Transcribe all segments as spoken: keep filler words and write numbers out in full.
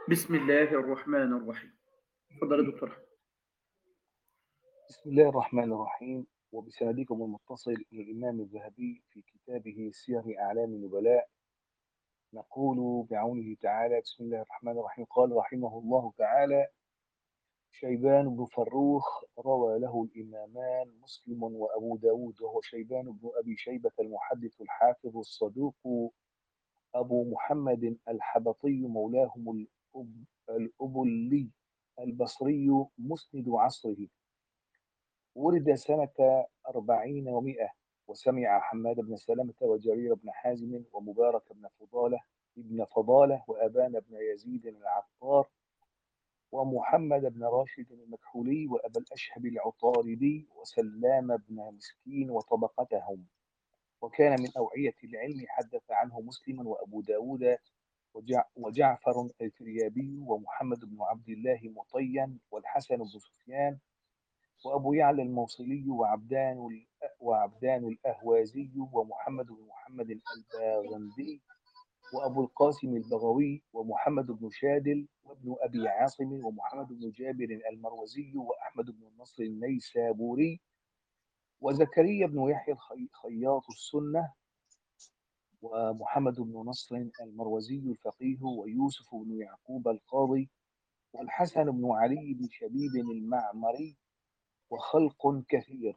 بسم الله الرحمن الرحيم. اتفضل يا دكتور أحمد. بسم الله الرحمن الرحيم. وبسندكم المتصل إلى الإمام الذهبي في كتابه سير أعلام النبلاء، نقول بعونه تعالى: بسم الله الرحمن الرحيم. قال رحمه الله تعالى: شيبان بن فروخ روى له الإمامان مسلم وأبو داود، وهو شيبان بن أبي شيبة المحدث الحافظ الصدوق أبو محمد الحبطي مولاهم الأب الأبلي البصري مسند عصره. ولد سنة أربعين ومائة، وسمع حماد بن سلمة وجرير بن حازم ومبارك بن فضالة ابن فضالة وأبان بن يزيد العطار ومحمد بن راشد المكحولي وأبا الأشهب العطاردي وسلام بن مسكين وطبقتهم، وكان من أوعية العلم. حدث عنه مسلم وأبو داود وجع وجعفر الفريابي ومحمد بن عبد الله مطين والحسن بن سفيان وأبو يعلى الموصلي وعبدان ال- وعبدان الأهوازي ومحمد بن محمد الباغندي وأبو القاسم البغوي ومحمد بن شادل وابن أبي عاصم ومحمد بن جابر المروزي وأحمد بن النصر النيسابوري وزكريا بن يحيى الخي- خياط السنة ومحمد بن نصر المروزي الفقيه ويوسف بن يعقوب القاضي والحسن بن علي بن شبيب المعمري وخلق كثير،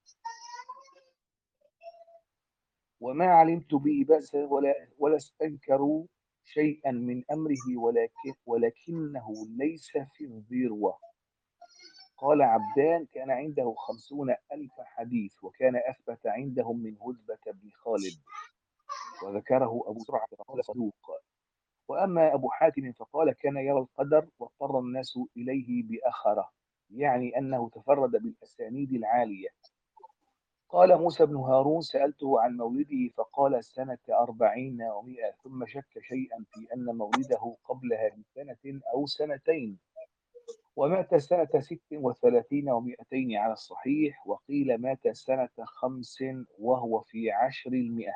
وما علمت به بأس ولا ولا استنكروا شيئا من أمره، ولكن ولكنه ليس في الذروة. قال عبدان: كان عنده خمسون ألف حديث، وكان أثبت عندهم من هدبة بن خالد. وذكره أبو زرعة فقال صدوق. وأما أبو حاتم فقال: كان يرى القدر واضطر الناس إليه بأخره، يعني أنه تفرد بالأسانيد العالية. قال موسى بن هارون: سألته عن مولده فقال سنة أربعين ومائة، ثم شك شيئا في أن مولده قبلها بسنة أو سنتين، ومات سنة ست وثلاثين ومائتين على الصحيح، وقيل مات سنة خمس وهو في عشر المئة.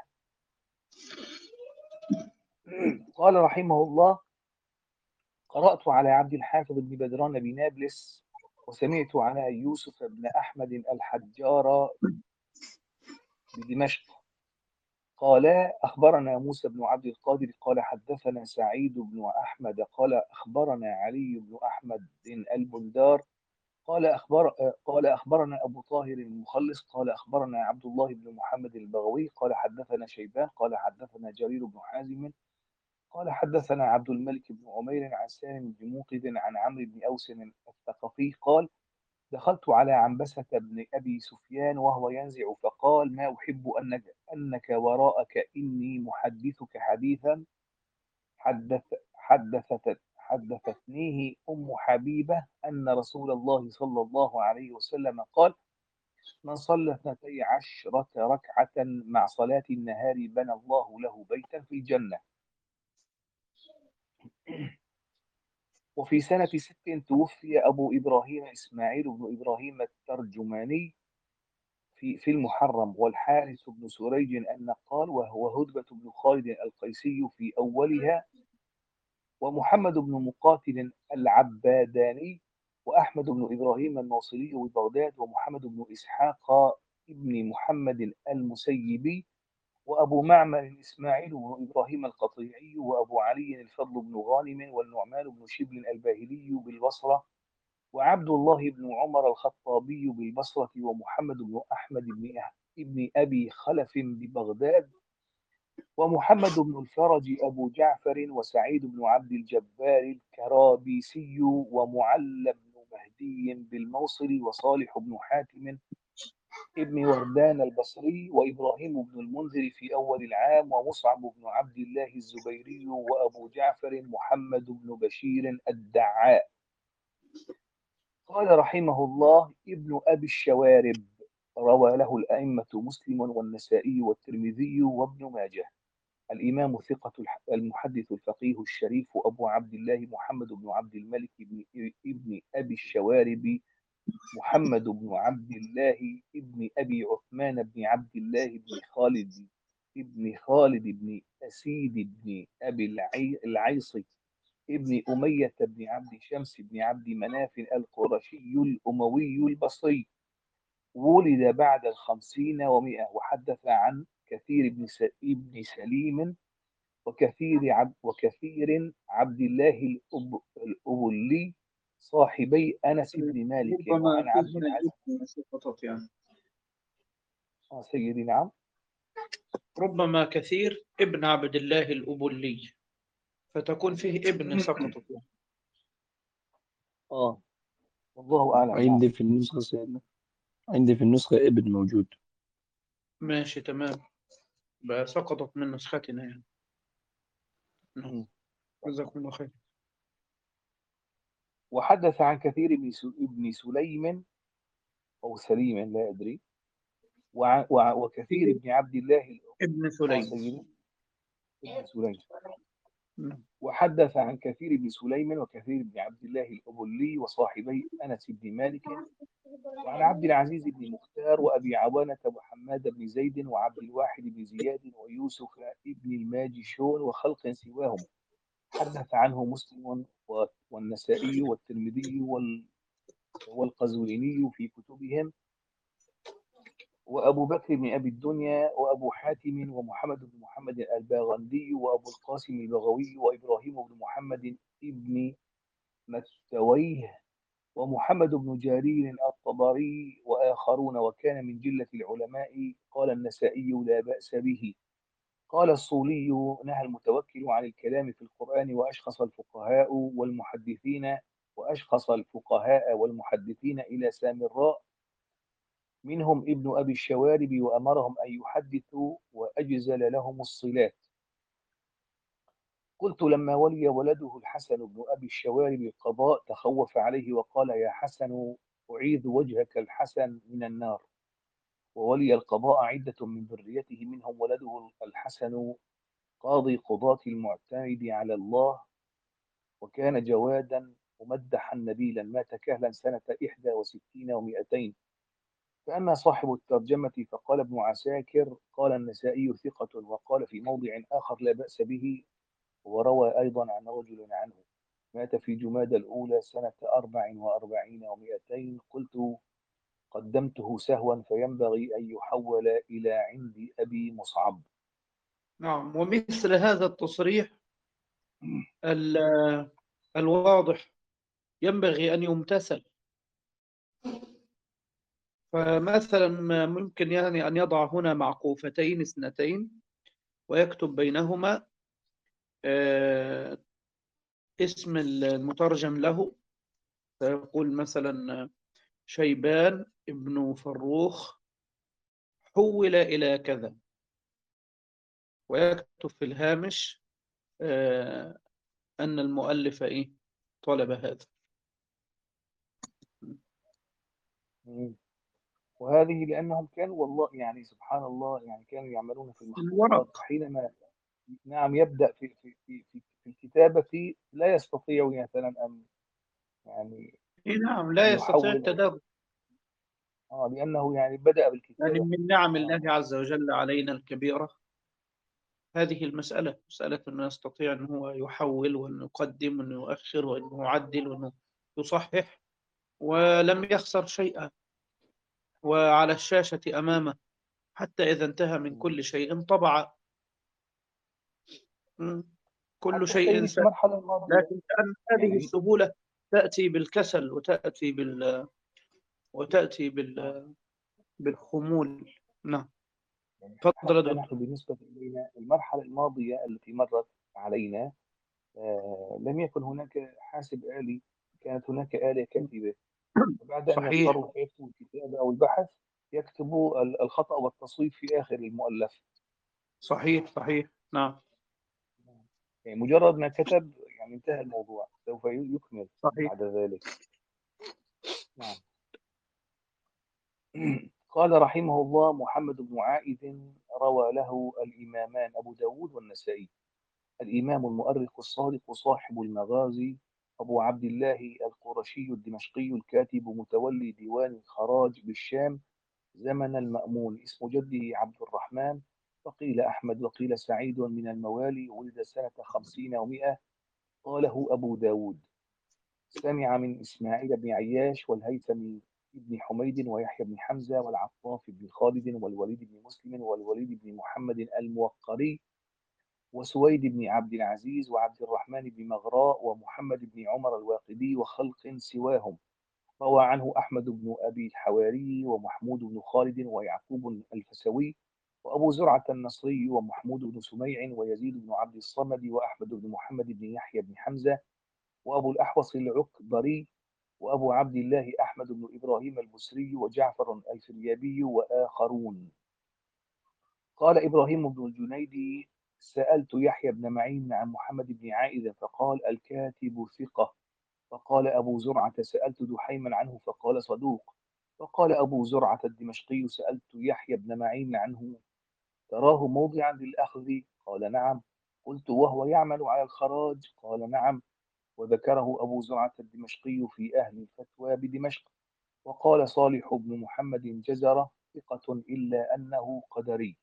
قال رحمه الله: قرأت على عبد الحافظ بن بدران بنابلس، وسمعت على يوسف بن أحمد الحجار بدمشق قال: أخبرنا موسى بن عبد القادر قال حدثنا سعيد بن أحمد قال أخبرنا علي بن أحمد البندار قال أخبر قال أخبرنا أبو طاهر المخلص قال أخبرنا عبد الله بن محمد البغوي قال حدثنا شيبان قال حدثنا جرير بن حازم قال حدثنا عبد الملك بن عمير عن سالم بن موقد عن عمرو بن أوس الثقفي قال: دخلت على عنبسة بن أبي سفيان وهو ينزع فقال: ما أحب أنك, أنك وراءك، إني محدثك حديثا حدث حدثت حدثتنيه أم حبيبة أن رسول الله صلى الله عليه وسلم قال: من صلى اثنتي عشرة ركعة مع صلاة النهار بنى الله له بيتا في الجنة. وفي سنة ست توفي أبو إبراهيم إسماعيل بن إبراهيم الترجماني في في المحرم، والحارث بن سريج النقال، وهو هدبة بن خالد القيسي في أولها، ومحمد بن مقاتل العباداني، وأحمد بن إبراهيم الناصري ببغداد، ومحمد بن إسحاق ابن محمد المسيبي، وأبو معمر إسماعيل بن إبراهيم القطيعي، وأبو علي الفضل بن غانم، والنعمان بن شبل الباهلي بالبصرة، وعبد الله بن عمر الخطابي بالبصرة، ومحمد بن أحمد بن ابن أبي خلف ببغداد، ومحمد بن الفرج أبو جعفر، وسعيد بن عبد الجبار الكرابيسي، ومعل بن مهدي بالموصل، وصالح بن حاتم ابن وردان البصري، وإبراهيم بن المنذر في أول العام، ومصعب بن عبد الله الزبيري، وأبو جعفر محمد بن بشير الدعاء. قال رحمه الله: ابن أبي الشوارب روى له الأئمة مسلم والنسائي والترمذي وابن ماجه. الإمام ثقة الح- المحدث الفقيه الشريف أبو عبد الله محمد بن عبد الملك بن ابن أبي الشوارب محمد بن عبد الله ابن أبي عثمان بن عبد الله بن خالد ابن خالد بن أسيد بن أبي العي- العيصي ابن أمية بن عبد شمس بن عبد مناف القرشي الأموي البصري، ولد بعد الخمسين ومئة. وحدث عن كثير بن س- ابن سليم وكثير عبد وكثير عبد الله الأب الأبلي صاحبي أنس بن مالك، ربما وعن في عبد هنا العزيز. الابن سقطت يعني. آه سيدي نعم. ربما كثير ابن عبد الله الأبلي، فتكون فيه ابن سقطت يعني. آه والله أعلم. نعم. عندي في النسخة سيدنا، عندي في النسخة ابن موجود. ماشي تمام، بقى سقطت من نسختنا يعني. نعم. مم. جزاكم الله خير. وحدث عن كثير بن س- ابن سليم أو سليم لا أدري، وع- وع- وكثير فيه بن عبد الله الأ- ابن آه سليم. سيدي ابن سليم. نعم. وحدث عن كثير بن سليم وكثير بن عبد الله الأبلي وصاحبي أنس بن مالك، وعن عبد العزيز بن مختار وأبي عوانة وحماد بن زيد وعبد الواحد بن زياد ويوسف بن الماجشون وخلق سواهم. حدث عنه مسلم و- والنسائي والترمذي وال- والقزويني في كتبهم، وأبو بكر بن أبي الدنيا وأبو حاتم ومحمد بن محمد الباغندي وأبو القاسم البغوي وإبراهيم بن محمد بن مكتويه ومحمد بن جرير الطبري وآخرون، وكان من جلة العلماء. قال النسائي لا بأس به. قال الصولي نهى المتوكل عن الكلام في القرآن، وأشخص الفقهاء والمحدثين وأشخص الفقهاء والمحدثين إلى سامراء منهم ابن أبي الشوارب، وأمرهم أن يحدثوا وأجزل لهم الصلات. قلت لما ولي ولده الحسن بن أبي الشوارب القضاء تخوف عليه وقال يا حسن أعيذ وجهك الحسن من النار. وولي القضاء عدة من ذريته منهم ولده الحسن قاضي قضاة المعتمد على الله، وكان جوادا ممدحا نبيلا، مات كهلا سنة إحدى وستين ومائتين. فأما صاحب الترجمة فقال ابن عساكر قال النسائي ثقة، وقال في موضع آخر لا بأس به. وروى أيضا عن رجل عنه مات في جماد الأولى سنة أربع وأربعين ومائتين. قلت قدمته سهوا فينبغي أن يحول إلى عند أبي مصعب. نعم، ومثل هذا التصريح ال- الواضح ينبغي أن يمتثل. فمثلا ممكن يعني أن يضع هنا معقوفتين اثنتين ويكتب بينهما آه، اسم المترجم له، فيقول مثلا شيبان ابن فروخ حول إلى كذا، ويكتب في الهامش آه، أن المؤلف إيه طلب هذا. مم. وهذه لأنهم كانوا والله يعني سبحان الله يعني كانوا يعملون في المخطوطات، الورق. وحينما نعم يبدأ في في في في, في الكتابة لا يستطيع مثلا أن يعني إيه نعم، أن لا يستطيع يحول. التدرج. آه لأنه يعني بدأ يعني بالكتابة. من نعم آه الله عز وجل علينا الكبيرة هذه المسألة، مسألة أنه يستطيع أنه هو يحول وأنه يقدم وأنه يؤخر وأنه يعدل وأنه يصحح ولم يخسر شيئا، وعلى الشاشة أمامه حتى إذا انتهى من كل شيء طبع. مم. كل حتى شيء سيدي في سهل، المرحلة الماضية لكن كأن هذه يعني السهولة تأتي بالكسل وتأتي بال وتأتي آه بال بالخمول. نعم. يعني تفضل يا حتى دكتور. نحن بالنسبة إلينا المرحلة الماضية التي مرت علينا آه لم يكن هناك حاسب آلي، كانت هناك آلة كاتبة. وبعد أن صحيح يضطروا يكتبوا الكتابة أو البحث يكتبوا ال- الخطأ والتصويب في آخر المؤلف. صحيح صحيح. نعم يعني مجرد ما كتب يعني انتهى الموضوع، سوف يكمل صحيح. بعد ذلك. نعم. قال رحمه الله محمد بن عائذ روى له الإمامان أبو داود والنسائي. الإمام المؤرخ الصادق صاحب المغازي أبو عبد الله القرشي الدمشقي الكاتب متولي ديوان الخراج بالشام زمن المأمون، اسم جده عبد الرحمن، وقيل أحمد وقيل سعيد من الموالي، ولد سنة خمسين ومائة. قاله أبو داود. سمع من إسماعيل بن عياش والهيثم بن حميد ويحيى بن حمزة والعطاف بن خالد والوليد بن مسلم والوليد بن محمد الموقري وسويد بن عبد العزيز وعبد الرحمن بن مغراء ومحمد بن عمر الواقدي وخلق سواهم. روى عنه أحمد بن أبي الحواري ومحمود بن خالد ويعقوب الفسوي وأبو زرعة النصري ومحمود بن سميع ويزيد بن عبد الصمد وأحمد بن محمد بن يحيى بن حمزة وأبو الأحوص العكبري وأبو عبد الله أحمد بن إبراهيم البصري وجعفر الفريابي وآخرون. قال إبراهيم بن الجنيدي: سألت يحيى بن معين عن محمد بن عائذ فقال: الكاتب ثقة. فقال أبو زرعة: سألت دحيما عنه فقال: صدوق. فقال أبو زرعة الدمشقي: سألت يحيى بن معين عنه تراه موضعا للأخذ؟ قال: نعم. قلت: وهو يعمل على الخراج؟ قال: نعم. وذكره أبو زرعة الدمشقي في أهل الفتوى بدمشق. وقال صالح بن محمد جزرة: ثقة إلا أنه قدري.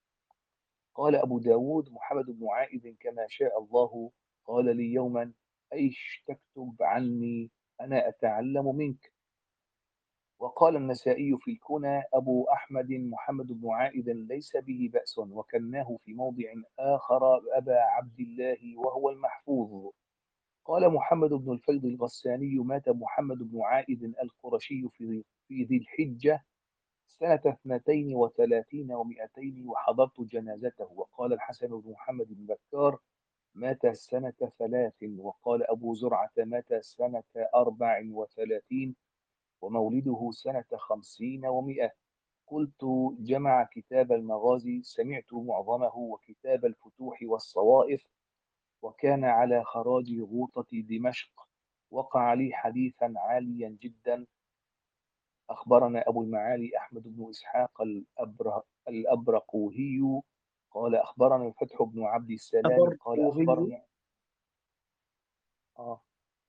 قال أبو داود: محمد بن عائذ كما شاء الله. قال لي يوما: أيش تكتب عني، أنا أتعلم منك. وقال النسائي في الكنى: أبو أحمد محمد بن عائذ ليس به بأس، وكناه في موضع آخر أبا عبد الله وهو المحفوظ. قال محمد بن الفيض الغساني: مات محمد بن عائذ القرشي في في ذي الحجة سنة اثنتين وثلاثين ومائتين وحضرت جنازته. وقال الحسن بن محمد بن بكار: مات سنة ثلاث. وقال أبو زرعة: مات سنة أربع وثلاثين ومولده سنة خمسين ومائة. قلت: جمع كتاب المغازي، سمعت معظمه، وكتاب الفتوح والصوائف، وكان على خراج غوطة دمشق. وقع لي حديثا عاليا جدا. أخبرنا أبو المعالي أحمد بن إسحاق الأبر... الأبرقوهي قال أخبرنا الفتح بن عبد السلام قال أبرقوهي. أخبرنا آه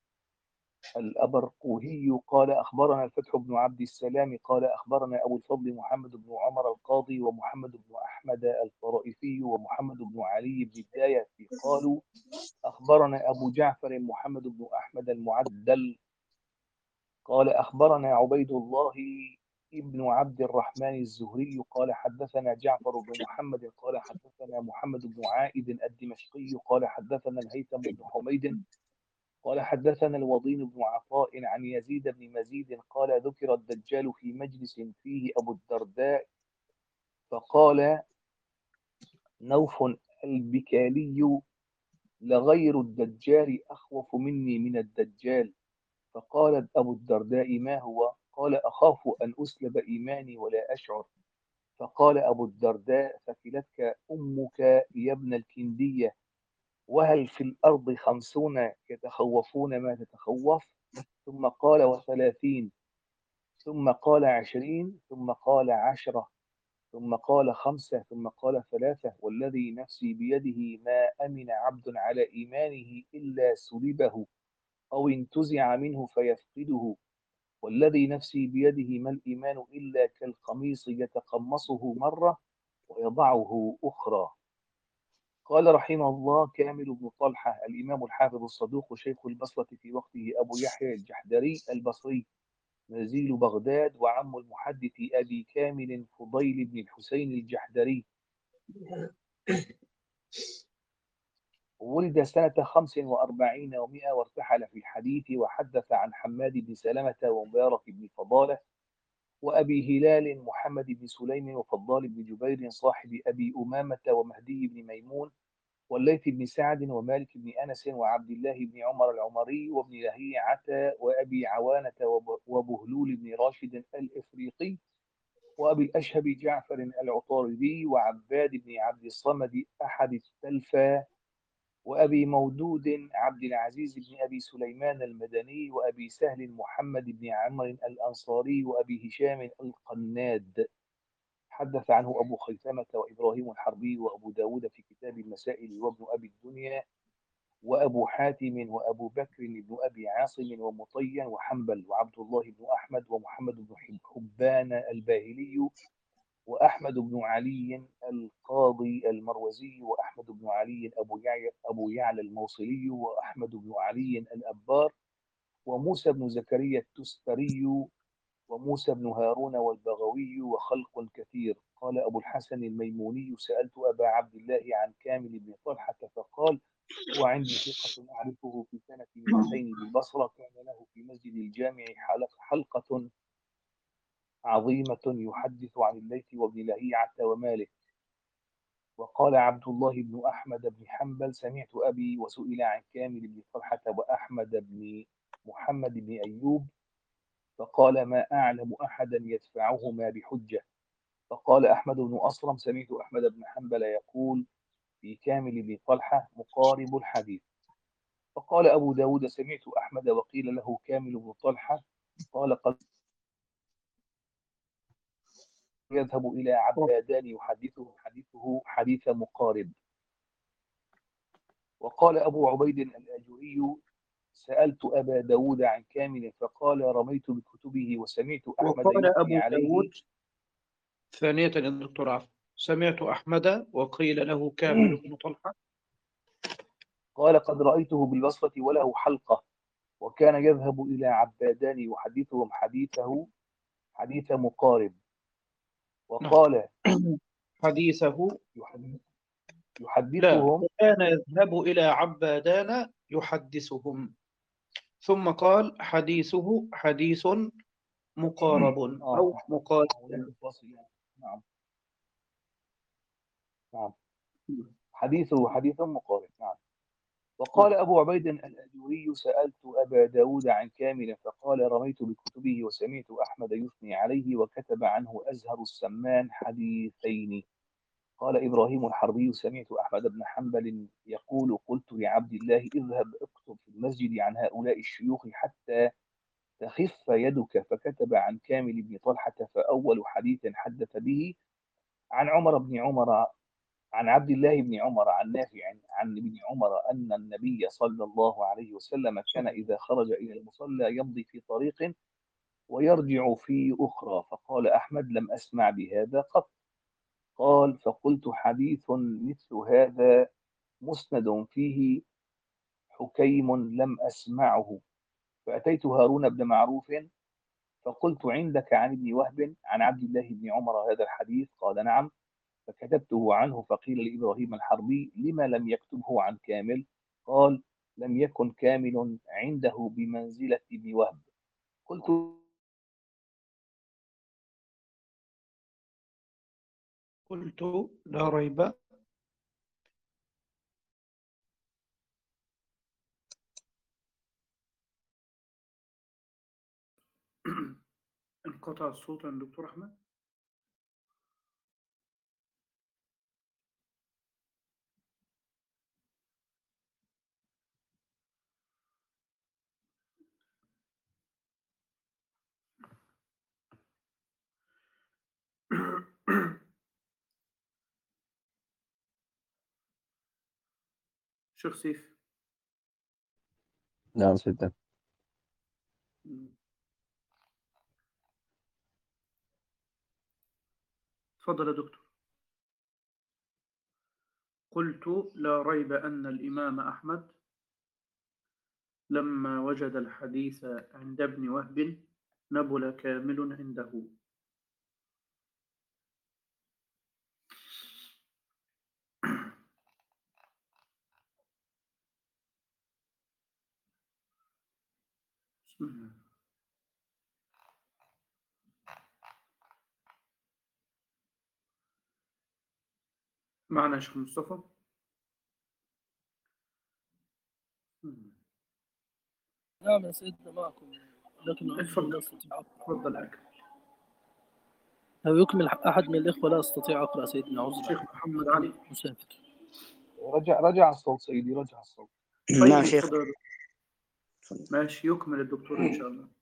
الأبرقوهي قال أخبرنا الفتح بن عبد السلام قال أخبرنا أبو الفضل محمد بن عمر القاضي ومحمد بن أحمد الطرائفي ومحمد بن علي بن الداية قالوا أخبرنا أبو جعفر محمد بن أحمد المعدل قال أخبرنا عبيد الله ابن عبد الرحمن الزهري قال حدثنا جعفر بن محمد قال حدثنا محمد بن عائد الدمشقي قال حدثنا الهيثم بن حميد قال حدثنا الوضين بن عطاء عن يزيد بن مزيد قال ذكر الدجال في مجلس فيه أبو الدرداء فقال نوف البكالي: لغير الدجال أخوف مني من الدجال. فقال أبو الدرداء: ما هو؟ قال: أخاف أن أسلب إيماني ولا أشعر. فقال أبو الدرداء: ثكلتك أمك يا ابن الكندية، وهل في الأرض خمسون يتخوفون ما تتخوف؟ ثم قال: وثلاثين. ثم قال: عشرين. ثم قال: عشرة. ثم قال: خمسة. ثم قال: ثلاثة. والذي نفسي بيده ما أمن عبد على إيمانه إلا سلبه أو انتزع منه فيفقده. والذي نفسي بيده ما الإيمان إلا كالقميص يتقمصه مرة ويضعه أخرى. قال رحمه الله كامل بن طلحة الإمام الحافظ الصدوق شيخ البصرة في وقته أبو يحيى الجحدري البصري نزيل بغداد وعم المحدث أبي كامل فضيل بن الحسين الجحدري. ولد سنة خمس وأربعين ومائة وارتحل في الحديث وحدث عن حماد بن سلمة ومبارك بن فضالة وأبي هلال محمد بن سليم وفضال بن جبير صاحب أبي أمامة ومهدي بن ميمون والليث بن سعد ومالك بن أنس وعبد الله بن عمر العمري وابن لهيعة وأبي عوانة وبهلول بن راشد الإفريقي وأبي الأشهب جعفر العطاردي وعباد بن عبد الصمد أحد التلفة وأبي مودود عبد العزيز بن أبي سليمان المدني وأبي سهل محمد بن عمرو الأنصاري وأبي هشام القناد. حدث عنه أبو خيثمة وإبراهيم الحربي وأبو داود في كتاب المسائل وابن أبي الدنيا وأبو حاتم وأبو بكر بن أبي عاصم ومطين وحنبل وعبد الله بن أحمد ومحمد بن حبان الباهلي وأحمد بن علي القاضي المروزي، وأحمد بن علي أبو يعلى أبو يعلى الموصلي، وأحمد بن علي الأبار، وموسى بن زكريا التستري، وموسى بن هارون والبغوي، وخلق كثير. قال أبو الحسن الميموني: سألت أبا عبد الله عن كامل بن طلحة فقال: هو عندي ثقة أعرفه في سنة مئتين بالبصرة، كان له في مسجد الجامع حلقة عظيمة يحدث عن الليث وابن لهيعة ومالك. وقال عبد الله بن أحمد بن حنبل: سمعت أبي وسئل عن كامل بن طلحة وأحمد بن محمد بن أيوب فقال: ما أعلم أحدا يدفعهما بحجة. فقال أحمد بن أصرم: سمعت أحمد بن حنبل يقول في كامل بن طلحة مقارب الحديث. فقال أبو داود: سمعت أحمد وقيل له كامل بن طلحة، قال: قد يذهب إلى عبادان يحدثه حديثه حديث مقارب. وقال أبو عبيد الأجري: سألت أبا داود عن كامل فقال: رميت بكتبه وسمعت أحمد وقال يثني أبو عليه. داود ثانية الدكتور عفو، سمعت أحمد وقيل له كامل بن طلحة. قال: قد رأيته بالبصرة وله حلقة، وكان يذهب إلى عبادان يحدثهم حديثه حديث مقارب. وقال: حديثه يحدث لا، يحدثهم وكان يذهب إلى عبادان يحدثهم، ثم قال حديثه حديث مقارب آه أو مقارب. هناك فاصل يعني. نعم نعم حديثه حديث مقارب. نعم. وقال أبو عبيد الأجوري: سألت أبا داود عن كامل فقال: رميت بكتبه وسمعت أحمد يثني عليه وكتب عنه أزهر السمان حديثين. قال إبراهيم الحربي: سمعت أحمد بن حنبل يقول: قلت لعبد الله: اذهب اكتب في المسجد عن هؤلاء الشيوخ حتى تخف يدك. فكتب عن كامل بن طلحة، فأول حديث حدث به عن عمر بن عمر عن عبد الله بن عمر عن نافع عن ابن عمر أن النبي صلى الله عليه وسلم كان إذا خرج إلى المصلى يمضي في طريق ويرجع في أخرى. فقال أحمد: لم أسمع بهذا قط. قال: فقلت: حديث مثل هذا مسند فيه حكيم لم أسمعه. فأتيت هارون بن معروف فقلت: عندك عن ابن وهب عن عبد الله بن عمر هذا الحديث؟ قال: نعم. فكتبته عنه. فقيل لإبراهيم الحربي: لما لم يكتبه عن كامل؟ قال: لم يكن كامل عنده بمنزلة ابن وهب. قلت: قلت لا ريب انقطع الصوت عند دكتور أحمد. شيخ سيف. نعم سيدنا. تفضل يا دكتور. قلت لا ريب أن الإمام أحمد لما وجد الحديث عند ابن وهب نبل كامل عنده. بسم الله. معنا شيخ مصطفى. نعم يا سيدنا معكم، لكن اتفضل. لا أستطيع أقرأ. تفضل أكل. لو يكمل أحد من الإخوة لا أستطيع أقرأ سيدنا. عذرا. الشيخ محمد علي. مسافر. رجع رجع الصوت سيدي، رجع الصوت. طيب نعم شيخ. تفضل. ماشي، يكمل الدكتور إن شاء الله.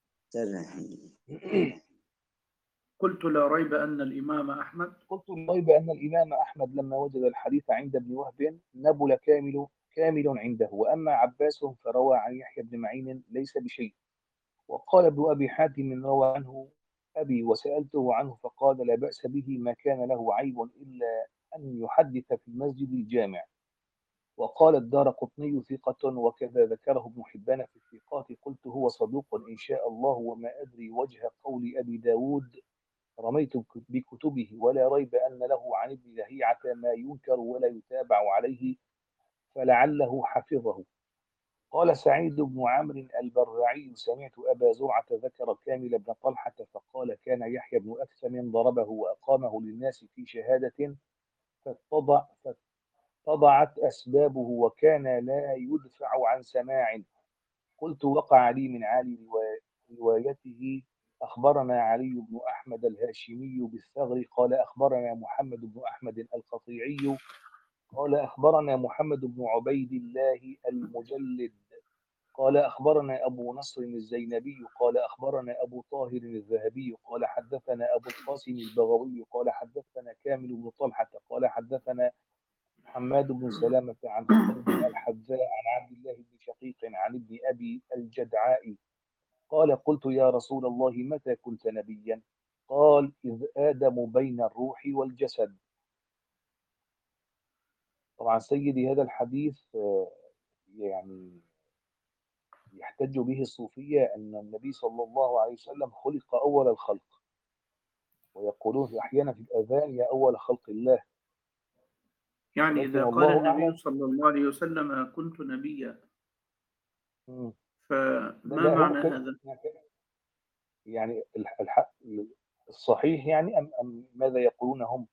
قلت لا ريب أن الإمام أحمد قلت: لا ريب أن الإمام أحمد لما وجد الحديث عند ابن وهب نبل كامل كامل عنده. وأما عباس فروى عن يحيى بن معين ليس بشيء. وقال ابن أبي حاتم روى عنه أبي وسألته عنه فقال لا بأس به، ما كان له عيب إلا أن يحدث في المسجد الجامع. وقال الدارقطني ثقة، وكذا ذكره ابن حبان في الثقات. قلت هو صدوق إن شاء الله، وما أدري وجه قول أبي داود رميت بكتبه، ولا ريب أن له عن ابن لهيعة ما ينكر ولا يتابع عليه، فلعله حفظه. قال سعيد بن عمرو البرعي سمعت أبا زرعة ذكر كامل بن طلحة فقال كان يحيى بن أكثم ضربه وأقامه للناس في شهادة، فاتضع فاتضعت أسبابه وكان لا يدفع عن سماع. قلت وقع لي من عالي روايته أخبرنا علي بن أحمد الهاشمي بالثغر قال أخبرنا محمد بن أحمد القطيعي قال أخبرنا محمد بن عبيد الله المجلد قال أخبرنا أبو نصر الزينبي قال أخبرنا أبو طاهر الذهبي قال حدثنا أبو القاسم البغوي قال حدثنا كامل بن طلحة قال حدثنا حماد بن سلامة عن خالد الحذاء عن عبد الله بن شقيق عن ابن أبي الجدعاء قال قلت يا رسول الله متى كنت نبيا؟ قال إذ آدم بين الروح والجسد. طبعا سيدي هذا الحديث يعني يحتج به الصوفية أن النبي صلى الله عليه وسلم خلق أول الخلق، ويقولون أحيانا في الأذان يا أول خلق الله. يعني لكن إذا قال الله النبي أعلم. صلى الله عليه وسلم كنت نبيا، مم. ده فما ده هو معنى كده هذا؟ يعني الح- الح- الصحيح يعني أم, أم ماذا يقولون هم؟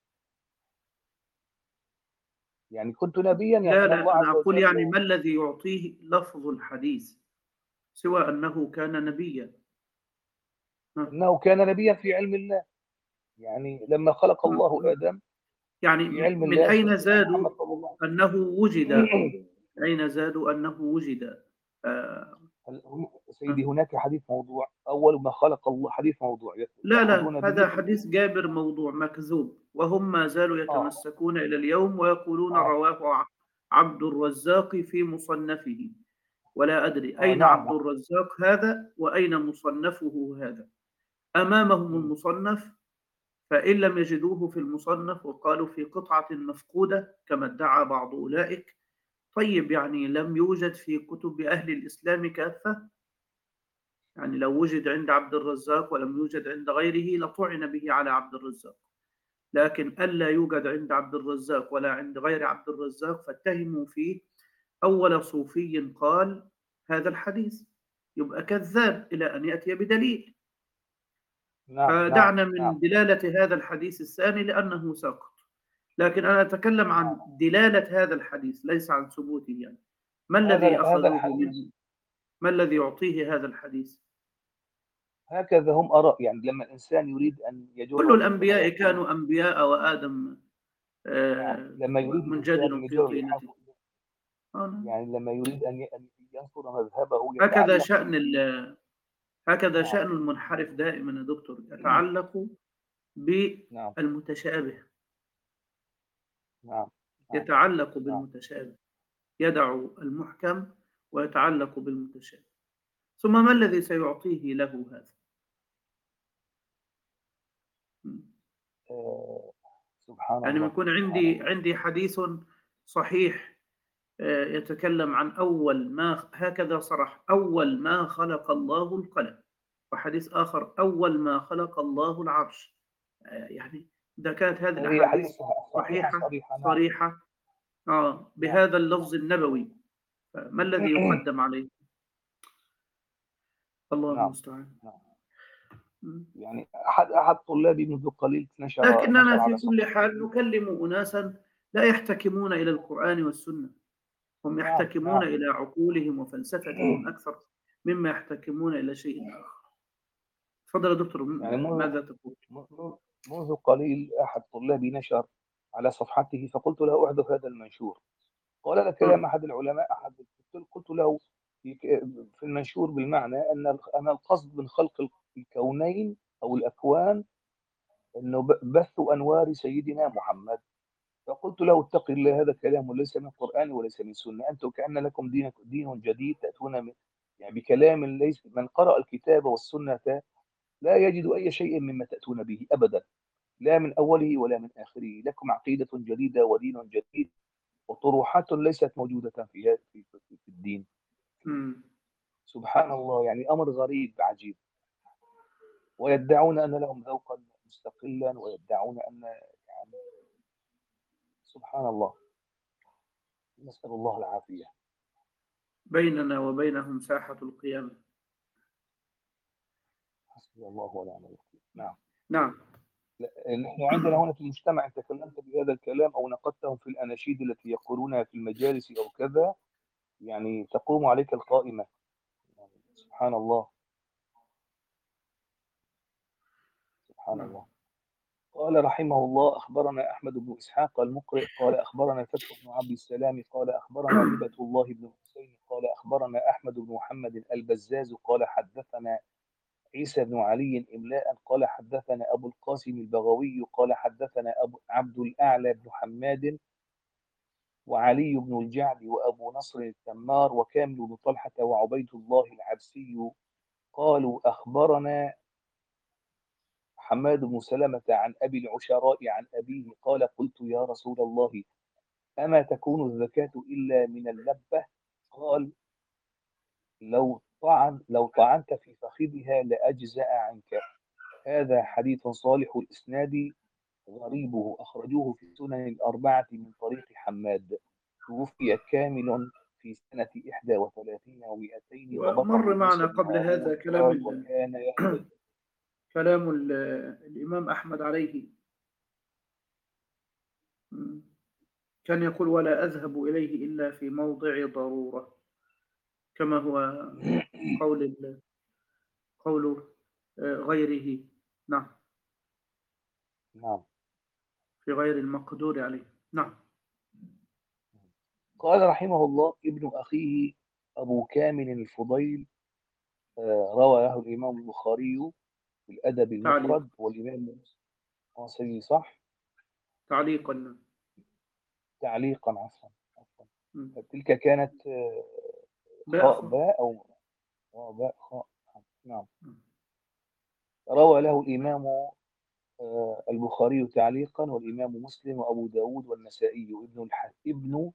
يعني كنت نبيا يعني لا أن لا، الله أنا عز أقول وجل يعني ما الذي يعطيه لفظ الحديث سوى أنه كان نبيا؟ ها؟ أنه كان نبيا في علم الله. يعني لما خلق الله آدم يعني في علم من الله أين سيدنا زادوا محمد صلى الله أنه وجد؟ عليه وسلم. أين زادوا أنه وجد؟ آه. سيدي هناك حديث موضوع أول ما خلق الله، حديث موضوع لا لا، يأخذون به هذا في حديث جابر موضوع مكذوب، وهم ما زالوا آه يتمسكون إلى اليوم ويقولون آه رواه عبد الرزاق في مصنفه، ولا أدري آه أين نعم. عبد الرزاق هذا وأين مصنفه هذا. أمامهم مم. المصنف، فإن لم يجدوه في المصنف وقالوا في قطعة مفقودة كما ادعى بعض أولئك، طيب يعني لم يوجد في كتب أهل الإسلام كافة؟ يعني لو وجد عند عبد الرزاق ولم يوجد عند غيره لطعن به على عبد الرزاق، لكن ألا يوجد عند عبد الرزاق ولا عند غير عبد الرزاق فاتهموا فيه أول صوفي قال هذا الحديث، يبقى كذاب إلى أن يأتي بدليل. نعم نعم فدعنا نعم. من دلالة هذا الحديث الثاني لأنه ساقط، لكن أنا أتكلم نعم. عن دلالة هذا الحديث ليس عن ثبوته. يعني ما الذي هذا هذا أخذوه الحديث منه؟ ما الذي يعطيه هذا الحديث؟ هكذا هم آراء. يعني لما الإنسان يريد أن كل يجر كما الأنبياء يقول، كانوا أنبياء وآدم نعم آه، لما يريد الإنسان أن منجدل في يجر طينته. ريحه، آه، يعني لما يريد أن أن ينصر مذهبه هكذا يتعلق شأن ال- هكذا نعم شأن المنحرف دائما يا دكتور، نعم يتعلق نعم بالمتشابه، نعم يتعلق نعم. بالمتشابه، يدع المحكم ويتعلق بالمتشابه، ثم ما الذي سيعطيه له هذا؟ آه سبحان يعني الله يكون سبحان عندي الله. عندي حديث صحيح آه، يتكلم عن أول ما، هكذا صرح أول ما خلق الله القلم، وحديث آخر أول ما خلق الله العرش. آه، يعني إذا كانت هذه هذه أحاديث الأحاديث صحيحة صحيحة صريحة. نعم صريحة آه نعم. بهذا اللفظ النبوي، فما الذي يقدم عليه؟ الله نعم المستعان. نعم. م. يعني أحد أحد طلابي منذ قليل نشر لكننا نشر في على كل صفحته. حال نكلم أناسا لا يحتكمون إلى القرآن والسنة، هم نعم يحتكمون نعم. إلى عقولهم وفلسفتهم أكثر مما يحتكمون إلى شيء آخر. تفضل يا دكتور، يعني منذ ماذا تقول؟ منذ منذ قليل أحد طلابي نشر على صفحته، فقلت له احذف هذا المنشور. قال هذا كلام آه. أحد العلماء. أحد قلت قلت له في ك- في المنشور بالمعنى أن أن القصد من خلق الكونين أو الأكوان أنه ب- بث أنوار سيدنا محمد. فقلت له اتق الله، هذا كلام ليس من قرآن وليس من سنة. أنتم كأن لكم دين دين جديد تأتون من يعني بكلام ليس من قرأ الكتاب والسنة لا يجد أي شيء مما تأتون به أبدا، لا من أوله ولا من آخره. لكم عقيدة جديدة ودين جديد وطروحات ليست موجودة في في في في الدين. مم. سبحان الله، يعني أمر غريب عجيب. ويدعون أن لهم ذوقا مستقلا، ويدعون أن يعني سبحان الله، نسأل الله العافية. بيننا وبينهم ساحة القيامة. حسبي الله ونعم الوكيل. نعم. نعم. نحن عندنا هنا في المجتمع تكلمت بهذا الكلام أو نقدتهم في الأناشيد التي يقولونها في المجالس أو كذا، يعني تقوم عليك القائمة. يعني سبحان الله، سبحان نعم. الله. قال رحمه الله: أخبرنا أحمد بن إسحاق المقرئ قال أخبرنا فتح بن عبد السلام قال أخبرنا هبة الله بن حسين قال أخبرنا أحمد بن محمد البزاز قال حدثنا عيسى بن علي إملاء قال حدثنا أبو القاسم البغوي قال حدثنا أبو عبد الأعلى بن حماد وعلي بن الجعد وأبو نصر التمار وكامل بن طلحة وعبيد الله العبسي قالوا أخبرنا حماد بن سلمة عن أبي العشراء عن أبيه قال قلت يا رسول الله أما تكون الزكاة إلا من اللبة؟ قال لو طعن لو طعنت في فخذها لأجزأ عنك. هذا حديث صالح الإسناد غريبه أخرجوه في السنن الأربعة من طريق حماد. توفي كامل في سنة إحدى وثلاثين ومئتين ومر ضبطه معنا موسى بن قبل هارون هذا كلام قال ال... وكان يحفظ. كلام ال... الإمام أحمد عليه. مم. كان يقول ولا أذهب إليه إلا في موضع ضرورة، كما هو قول ال... قول آه، غيره. نعم. نعم. في غير المقدور عليه. نعم. قال رحمه الله: ابن أخيه أبو كامل الفضيل آه، روى له الإمام البخاري في الأدب تعليق. المفرد والإمام مسلم صح تعليقا. تعليقا. عفوا عفوا. مم. تلك كانت آه، خاء بأخذ. باء أو آه، باء خاء. نعم. روى له الإمام آه، البخاري تعليقا والإمام مسلم وأبو داود والنسائي. ابن الح... ابن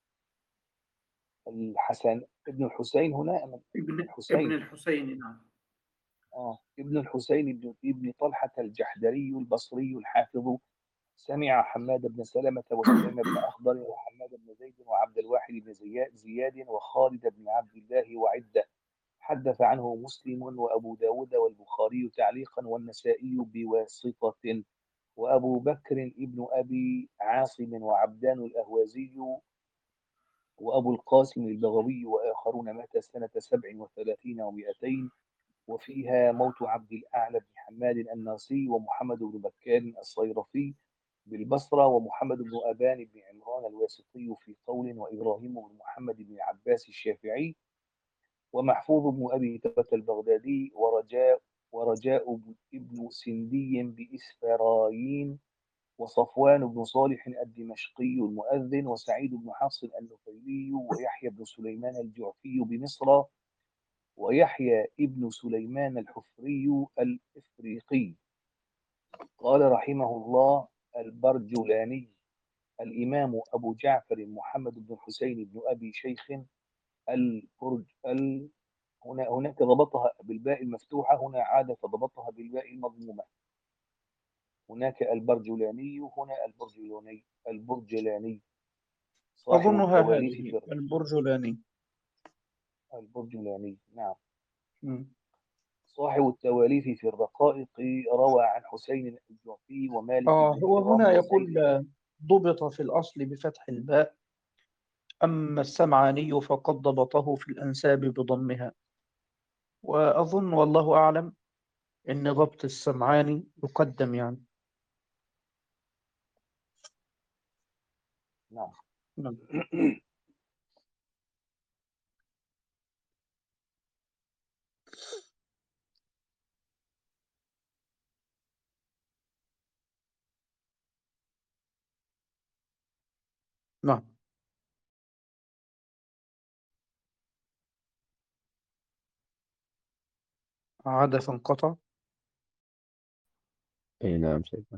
الحسن ابن الحسين هنا أم ابن ابن ابن الحسين؟ الحسين. نعم. آه ابن الحسين ابن ابن طلحة الجحدري البصري الحافظ. سمع حماد بن سلمة وسليم بن أخضر وحماد بن زيد وعبد الواحد بن زيا- زياد وخالد بن عبد الله وعدة. حدث عنه مسلم وأبو داود والبخاري تعليقا والنسائي بواسطة. وأبو بكر ابن أبي عاصم وعبدان الأهوازي وأبو القاسم البغوي وآخرون مات سنة سبع وثلاثين ومئتين وفيها موت عبد الأعلى بن حماد الناصي ومحمد بن بكار الصيرفي بالبصرة ومحمد بن أبان بن عمران الواسطي في قول وإبراهيم بن محمد بن عباس الشافعي ومحفوظ بن أبي تبة البغدادي ورجاء ورجاء ابن سندي بإسفرايين وصفوان بن صالح الدمشقي المؤذن وسعيد بن حفص النفيلي ويحيى بن سليمان الجعفي بمصر ويحيى ابن سليمان الحفري الإفريقي. قال رحمه الله: البرجلاني الإمام أبو جعفر محمد بن الحسين بن أبي شيخ البرج ال... هنا هناك ضبطها بالباء المفتوحة، هنا عاد فضبطها بالباء المضمومة. هناك البرجلاني، هنا البرجلاني البرجلاني صاحب أظنها التواليف هذه في الر- البرجلاني. البرجلاني نعم. مم. صاحب التواليف في الرقائق روى عن حسين الجعفي ومالك آه بن هو إكرم هنا وزيد يقول بن. آه، ضبط في الأصل بفتح الباء، أما السمعاني فقد ضبطه في الأنساب بضمها. وأظن والله أعلم أن ضبط السمعاني يقدم يعني. نعم. نعم. نعم. عاد فانقطع. أي نعم شيخنا.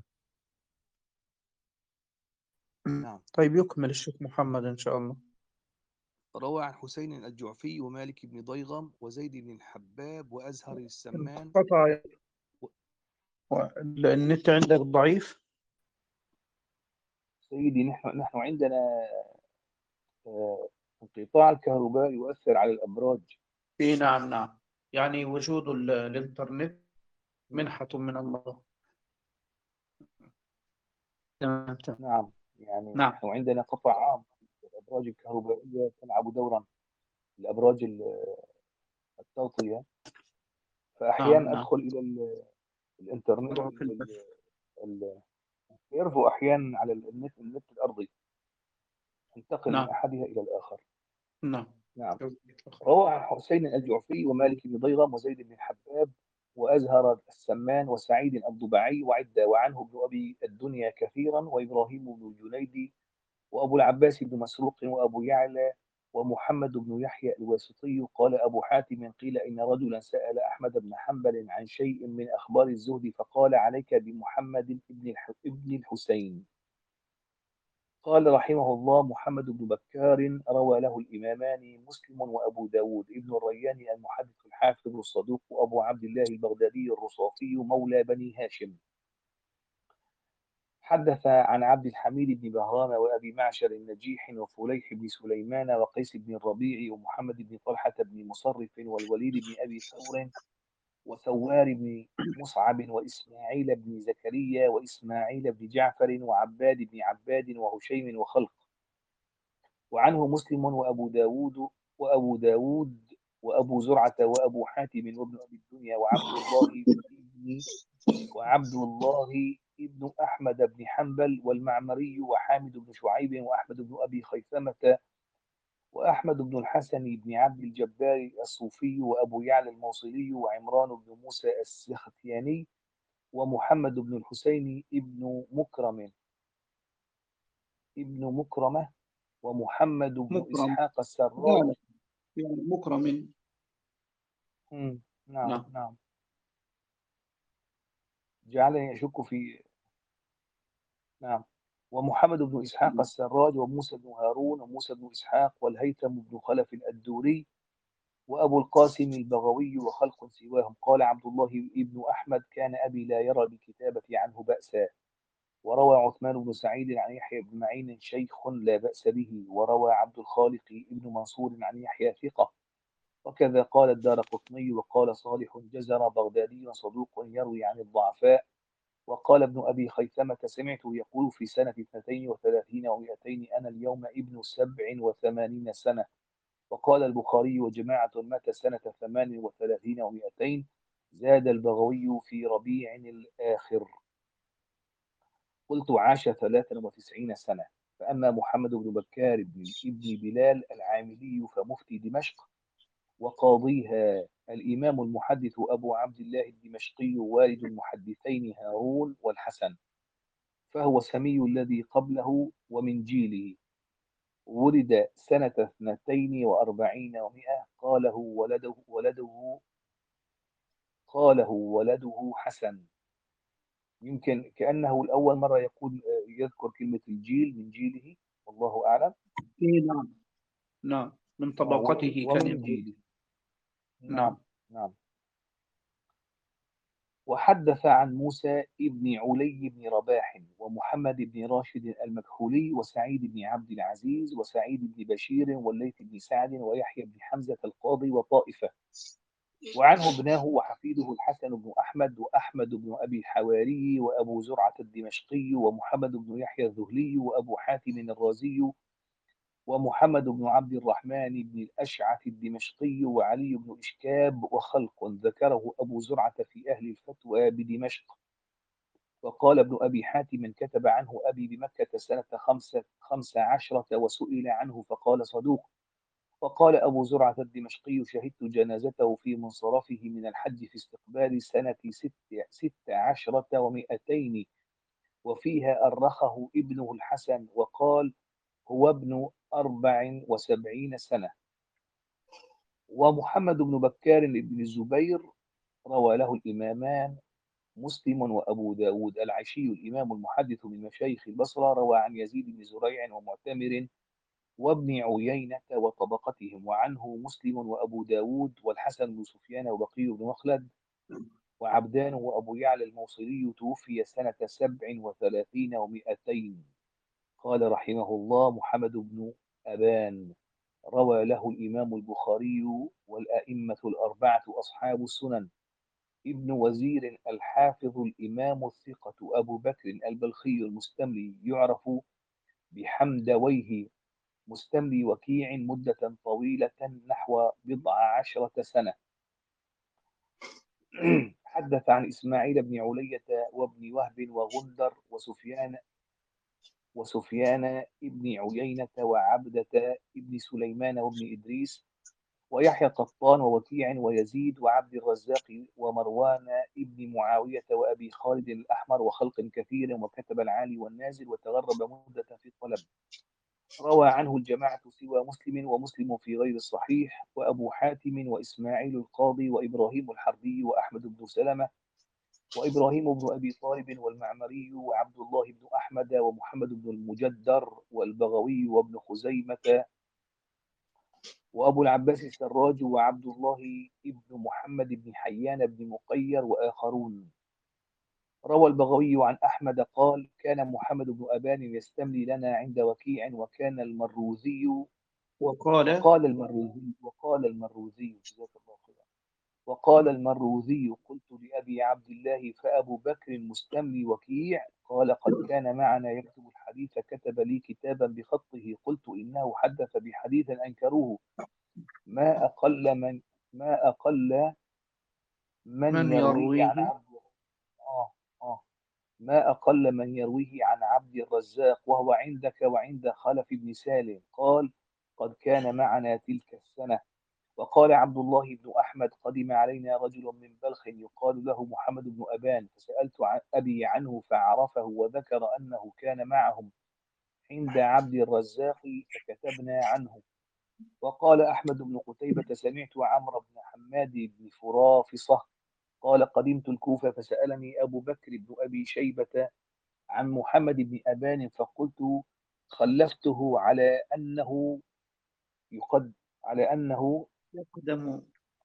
نعم. طيب يكمل الشيخ محمد إن شاء الله. روى عن حسين الجعفي ومالك بن ضيغم وزيد بن الحباب وأزهر السمان. انقطع و- النت عندك ضعيف. سيدي نحن نحن عندنا آه، انقطاع الكهرباء يؤثر على الأبراج. إيه نعم نعم، يعني وجود ال- الإنترنت منحة من الله. تمام تمام. نعم، يعني نعم نحن عندنا قطع عام. الأبراج الكهربائية تلعب دورا، الأبراج ال- التوطية. نعم فأحيانا نعم. أدخل إلى ال- الإنترنت روح إلى البث. ال- ال- يرفو أحيانا على النت النت الأرضي، انتقل من نعم أحدها إلى الآخر. نعم. نعم. روى عن حسين الجعفي ومالك بن ضيغم وزيد بن الحباب وأزهر السمان وسعيد الضبعي وعدة، وعنه ابن أبي الدنيا كثيرا وإبراهيم بن الجنيد وأبو العباس بن مسروق وأبو يعلى ومحمد بن يحيى الواسطي. قال أبو حاتم: قيل إن رجلا سأل أحمد بن حنبل عن شيء من أخبار الزهد فقال: عليك بمحمد بن الح- ابن الحسين. قال رحمه الله: محمد بن بكار روى له الإمامان مسلم وأبو داود ابن الريان المحدث الحافظ الصدوق أبو عبد الله البغدادي الرصافي مولى بني هاشم. حدث عن عبد الحميد بن بهرام وأبي معشر النجيح وفليح بن سليمان وقيس بن الربيع ومحمد بن طلحة بن مصرف والوليد بن أبي ثور وثوار بن مصعب وإسماعيل بن زكريا وإسماعيل بن جعفر وعباد بن عباد وهشيم وخلق. وعنه مسلم وأبو داود وأبو داود وأبو زرعة وأبو حاتم وابن أبي الدنيا وعبد الله بن وعبد الله ابن أحمد بن حنبل والمعمري وحامد بن شعيب وأحمد بن أبي خيثمة وأحمد بن الحسن بن عبد الجبار الصوفي وأبو يعلى الموصلي وعمران بن موسى السختياني ومحمد بن الحسين ابن مكرم ابن مكرمة ومحمد بن مكرم. إسحاق السراج. لا لا، يعني مكرم. مم. نعم نعم نعم. جعلني أشك في. نعم. ومحمد بن إسحاق السراج وموسى بن هارون وموسى بن إسحاق والهيثم بن خلف الدوري وأبو القاسم البغوي وخلق سواهم. قال عبد الله بن أحمد: كان أبي لا يرى بالكتابة عنه بأسا. وروى عثمان بن سعيد عن يحيى بن معين: شيخ لا بأس به. وروى عبد الخالق بن منصور عن يحيى: ثقة. وكذا قال الدارقطني. وقال صالح جزر بغدادي صدوق يروي عن الضعفاء. وقال ابن أبي خيثمة: سمعته يقول في سنة اثنتين وثلاثين ومائتين: أنا اليوم ابن سبع وثمانين سنة. وقال البخاري: وجماعة مات سنة ثمان وثلاثين ومائتين. زاد البغوي في ربيع الآخر. قلت: عاش ثلاثا وتسعين سنة. فأما محمد بن بكار بن ابن بلال العاملي فمفتي دمشق وقاضيها الإمام المحدث أبو عبد الله الدمشقي والد المحدثين هارون والحسن، فهو سمي الذي قبله ومن جيله. ولد سنة اثنتين وأربعين ومائة. قاله ولده ولده قاله ولده حسن. يمكن كأنه الأول مرة يقول يذكر كلمة الجيل من جيله، والله أعلم. إيه نعم نعم، من آه، و- طبقته كان ومن يقول. جيله. نعم نعم نعم. وحدث عن موسى ابن علي بن رباح ومحمد بن راشد المكحولي وسعيد بن عبد العزيز وسعيد بن بشير والليث بن سعد ويحيى بن حمزة القاضي وطائفة. وعنه ابناه وحفيده الحسن بن أحمد وأحمد بن أبي الحواري وأبو زرعة الدمشقي ومحمد بن يحيى الذهلي وأبو حاتم الرازي ومحمد بن عبد الرحمن بن الأشعث الدمشقي وعلي بن إشكاب وخلق. ذكره أبو زرعة في أهل الفتوى بدمشق. وقال ابن أبي حاتم: كتب عنه أبي بمكة سنة خمسة خمس عشرة وسئل عنه فقال: صدوق. وقال أبو زرعة الدمشقي: شهدت جنازته في منصرفه من الحج في استقبال سنة ست, ست عشرة ومائتين وفيها أرخه ابنه الحسن وقال: هو ابن أربع وسبعين سنة. ومحمد بن بكار بن الزبير روى له الإمامان مسلم وأبو داود. العشي الإمام المحدث من مشايخ البصرة روى عن يزيد بن زريع ومعتمر وابن عيينة وطبقتهم، وعنه مسلم وأبو داود والحسن بن سفيان وبقي بن مخلد وعبدان وأبو يعلى الموصلي، توفي سنة سبع وثلاثين ومائتين. قال رحمه الله: محمد بن أبان روى له الإمام البخاري والأئمة الأربعة أصحاب السنن. ابن وزير الحافظ الإمام الثقة أبو بكر البلخي المستملي يعرف بحمدويه مستملي وكيع مدة طويلة نحو بضع عشرة سنة. حدث عن إسماعيل بن علية وابن وهب وغندر وسفيان وسفيان ابن عيينة وعبدة ابن سليمان وابن إدريس ويحيى قطان ووكيع ويزيد وعبد الرزاق ومروان ابن معاوية وأبي خالد الأحمر وخلق كثير، وكتب العالي والنازل وتغرب مدة في الطلب. روى عنه الجماعة سوى مسلم، ومسلم في غير الصحيح، وأبو حاتم وإسماعيل القاضي وإبراهيم الحربي وأحمد بن سلمة وإبراهيم بن أبي طالب والمعمري وعبد الله بن أحمد ومحمد بن المجدر والبغوي وابن خزيمة وأبو العباس السراج وعبد الله بن محمد بن حيان بن مقير وآخرون. روى البغوي عن أحمد قال: كان محمد بن أبان يستملي لنا عند وكيع، وكان المروزي وقال وقال المروزي وقال المروزي جزاك الله خيرا وقال المروزي: قلت لأبي عبد الله: فأبو بكر مستملي وكيع؟ قال: قد كان معنا يكتب الحديث، كتب لي كتابا بخطه، قلت إنه حدث بحديث أنكروه، ما أقل من ما أقل من من يرويه عن يرويه عبد آه آه ما أقل من يرويه عن عبد الرزاق، وهو عندك وعند خلف بن سالم. قال: قد كان معنا تلك السنة. وقال عبد الله بن أحمد: قدم علينا رجل من بلخ يقال له محمد بن أبان، فسألت عن أبي عنه فعرفه، وذكر أنه كان معهم عند عبد الرزاق فكتبنا عنه. وقال أحمد بن قتيبة: سمعت عمرو بن حماد بن فرافصة قال: قدمت الكوفة فسألني أبو بكر بن أبي شيبة عن محمد بن أبان، فقلت: خلفته على أنه يقد على أنه يقدم.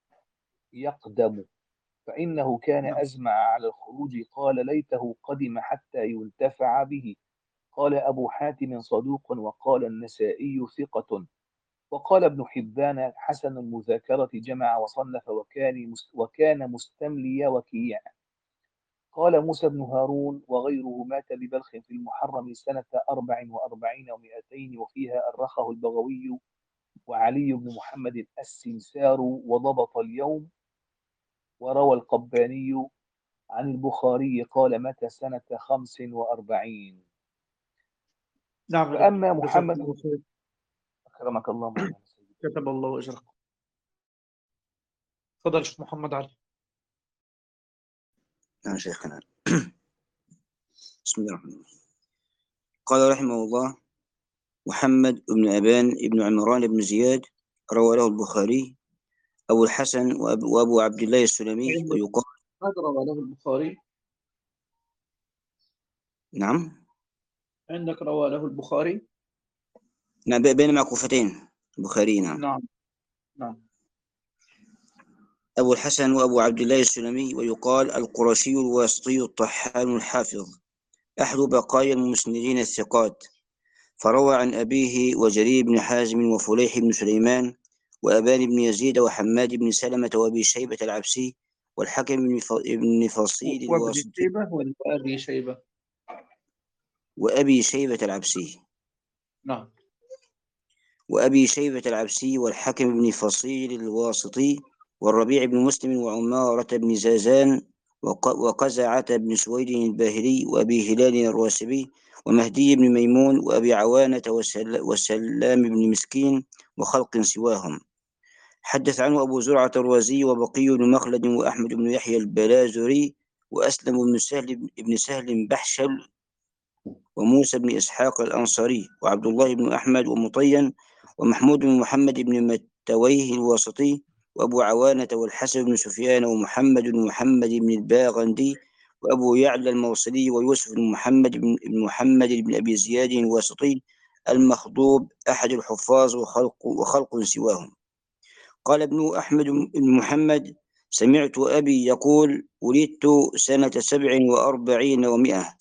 يقدم فإنه كان نعم. أزمع على الخروج. قال: ليته قدم حتى ينتفع به. قال أبو حاتم: صدوق. وقال النسائي: ثقة. وقال ابن حبان: حسن المذاكرة، جمع وصنف، وكان وكان مستملي وكيع. قال موسى بن هارون: وغيره مات ببلخ في المحرم سنة أربع وأربعين ومائتين، وفيها أرخه البغوي وعلي بن محمد السمسار وضبط اليوم. وروى القباني عن البخاري قال: مات سنة خمس وأربعين. نعم يا وأما دكتور، جزاك محمد الله خير. أكرمك الله مولانا سيدي. كتب الله أجركم. تفضل شيخ محمد علي. نعم شيخنا. بسم الله الرحمن الرحيم. قال رحمه الله: محمد بن أبان بن عمران بن زياد روى له البخاري. أبو الحسن وأبو, وأبو عبد الله السلمي ويقال. هذا روى له البخاري. نعم. عندك روى له البخاري. نعم، بين معكوفتين البخاري. نعم. نعم نعم. أبو الحسن وأبو عبد الله السلمي ويقال القرشي الواسطي الطحان الحافظ، أحد بقايا المسندين الثقات، فروى عن أبيه وجرير بن حازم وفليح بن سليمان وأبان بن يزيد وحماد بن سلمة وأبي شيبة العبسي والحكم بن فصيل وابن الواسطي شيبة ولا أبي شيبة؟ وأبي شيبة العبسي نعم. وأبي شيبة العبسي والحكم بن فصيل الواسطي والربيع بن مسلم وعمارة بن زازان وقزعة بن سويد الباهلي وأبي هلال الراسبي ومهدي بن ميمون وأبي عوانة وسلام بن مسكين وخلق سواهم. حدث عنه أبو زرعة الرازي وبقي بن مخلد وأحمد بن يحيى البلازري وأسلم بن سهل بن سهل بحشل وموسى بن إسحاق الأنصاري وعبد الله بن أحمد ومطين ومحمود بن محمد بن متويه الواسطي وأبو عوانة والحسن بن سفيان ومحمد بن محمد بن الباغندي وأبو يعلى الموصلي ويوسف بن محمد بن بن محمد بن أبي زياد الواسطي المخضوب أحد الحفاظ وخلق وخلق سواهم. قال ابن أحمد بن محمد: سمعت أبي يقول: ولدت سنة سبع وأربعين ومائة.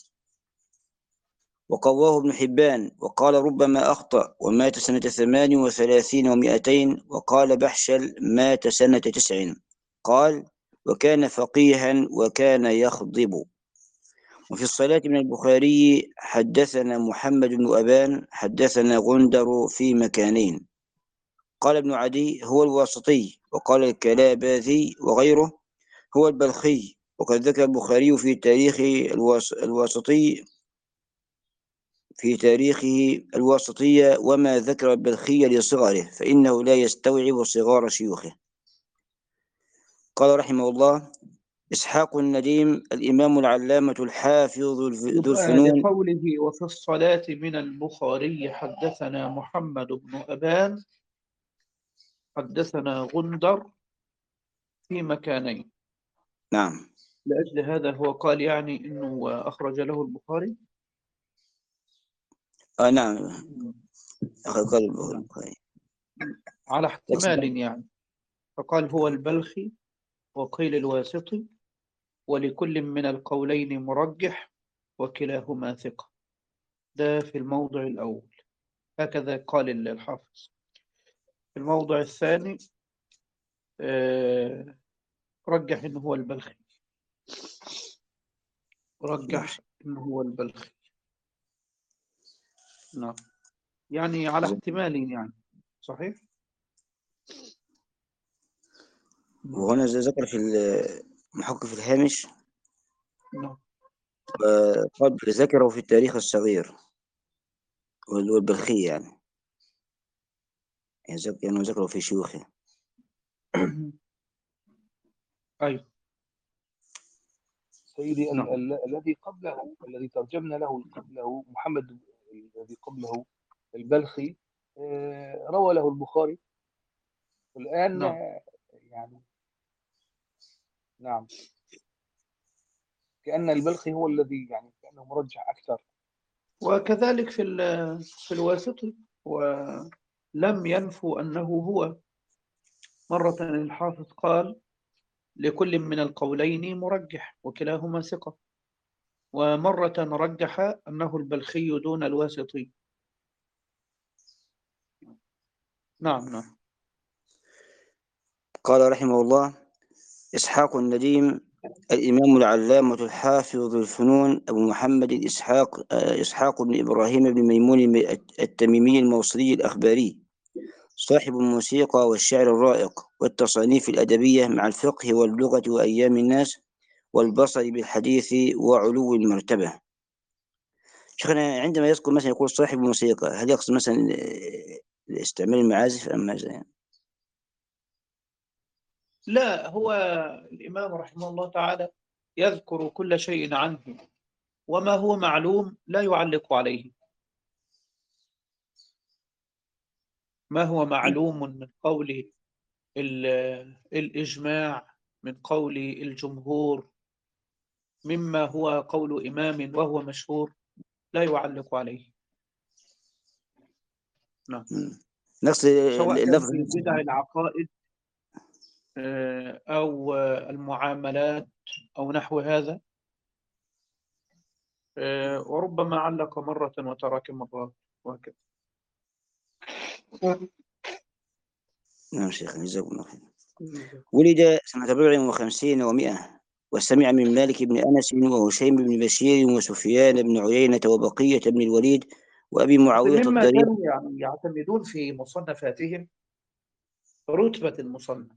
وقواه ابن حبان وقال: ربما أخطأ ومات سنة ثمان وثلاثين ومائتين. وقال بحشل: مات سنة تسع. قال: وكان فقيها وكان يخضب. وفي الصلاة من البخاري: حدثنا محمد بن أبان حدثنا غندر في مكانين. قال ابن عدي: هو الواسطي. وقال الكلاباذي وغيره: هو البلخي. وقد ذكر البخاري في تاريخ الواس الواسطي في تاريخه الواسطية وما ذكر البلخي لصغره، فإنه لا يستوعب صغار شيوخه. قال رحمه الله: إسحاق النديم الإمام العلامة الحافظ ذو الفنون. لقوله وفي الصلاة من البخاري حدثنا محمد بن أبان حدثنا غندر في مكانين. نعم. لأجل هذا هو قال يعني إنه أخرج له البخاري. آه نعم، أخذ البخاري على احتمال يعني، فقال هو البلخي وقيل الواسطي، ولكل من القولين مرجح وكلاهما ثقة. ده في الموضع الأول، هكذا قال الحافظ. في الموضع الثاني آه رجح إنه هو البلخي، رجح إنه هو البلخي. نعم، يعني على احتمال يعني. صحيح. وهنا ذكر في المحقق في الهامش نعم. قد ذكره في التاريخ الصغير والبلخي يعني يعني ذكره في شيوخه. أيوه سيدي. نعم. ال- ال- الذي قبله، الذي ترجمنا له قبله، محمد الذي قبله البلخي، آه، روى له البخاري. والآن نعم. آه، يعني نعم، كأن البلخي هو الذي يعني كأنه مرجح أكثر. وكذلك في في الواسطي، ولم ينفوا أنه هو. مرة الحافظ قال لكل من القولين مرجح وكلاهما ثقة، ومرة رجح أنه البلخي دون الواسطي. نعم نعم. قال رحمه الله: إسحاق النديم الإمام العلامة الحافظ ذو الفنون أبو محمد إسحاق إسحاق بن إبراهيم بن ميمون التميمي الموصلي الأخباري، صاحب الموسيقى والشعر الرائق والتصانيف الأدبية مع الفقه واللغة وأيام الناس والبصر بالحديث وعلو المرتبة. شيخنا عندما يذكر مثلا يقول صاحب الموسيقى، هل يقصد مثلا استعمال المعازف أم ماذا يعني؟ لا، هو الإمام رحمه الله تعالى يذكر كل شيء عنه، وما هو معلوم لا يعلق عليه. ما هو معلوم من قول الإجماع، من قول الجمهور، مما هو قول إمام وهو مشهور، لا يعلق عليه. نعم. نفس سواء كان اللفظ في بدع العقائد أو المعاملات أو نحو هذا، وربما علق مرة وترك مرات وهكذا. نعم شيخ، جزاكم الله خير. ولد سنة أربع وخمسين ومائة، وسمع من مالك بن أنس وهشيم بن بشير وسفيان بن عيينة وبقية بن الوليد وأبي معاوية مما الضرير. كانوا يعني يعتمدون في مصنفاتهم رتبة المصنف،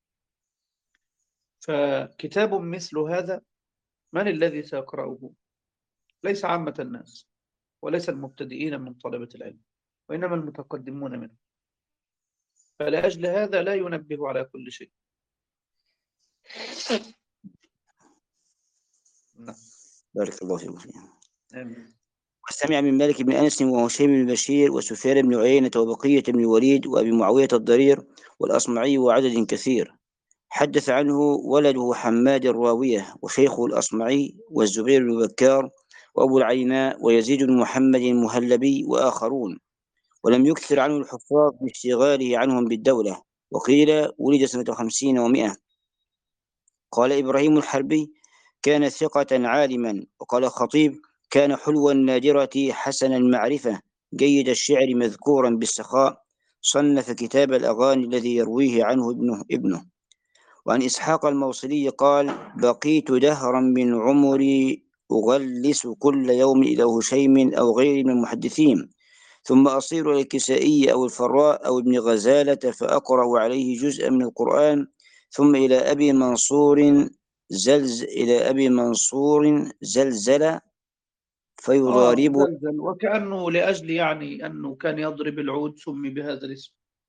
فكتاب مثل هذا من الذي سيقرأه؟ ليس عامة الناس، وليس المبتدئين من طلبة العلم، وإنما المتقدمون منه. فلأجل هذا لا ينبه على كل شيء. نعم. بارك الله فيكم. آمين. واستمع من مالك بن أنس وهشيم بن بشير وسفيان بن عيينة وبقية بن الوليد وأبي معاوية الضرير والأصمعي وعدد كثير. حدث عنه ولده حماد الراوية وشيخه الأصمعي والزبير بن بكار وأبو العيناء ويزيد بن محمد المهلبي وآخرون، ولم يكثر عنه الحفاظ باشتغاله عنهم بالدولة، وقيل ولد سنة خمسين ومائة. قال إبراهيم الحربي: كان ثقة عالما. وقال الخطيب: كان حلو النادرة حسن المعرفة جيد الشعر مذكورا بالسخاء، صنف كتاب الأغاني الذي يرويه عنه ابنه ابنه. وعن إسحاق الموصلي قال: بقيت دهرا من عمري أغلس كل يوم إلى هشيم أو غير من المحدثين، ثم أصير إلى الكسائي أو الفراء أو ابن غزالة فأقرأ عليه جزءا من القرآن، ثم إلى أبي منصور زلز إلى أبي منصور زلزل آه فيضارب زلزل، وكأنه لأجل يعني أنه كان يضرب العود سمي بهذا الاسم.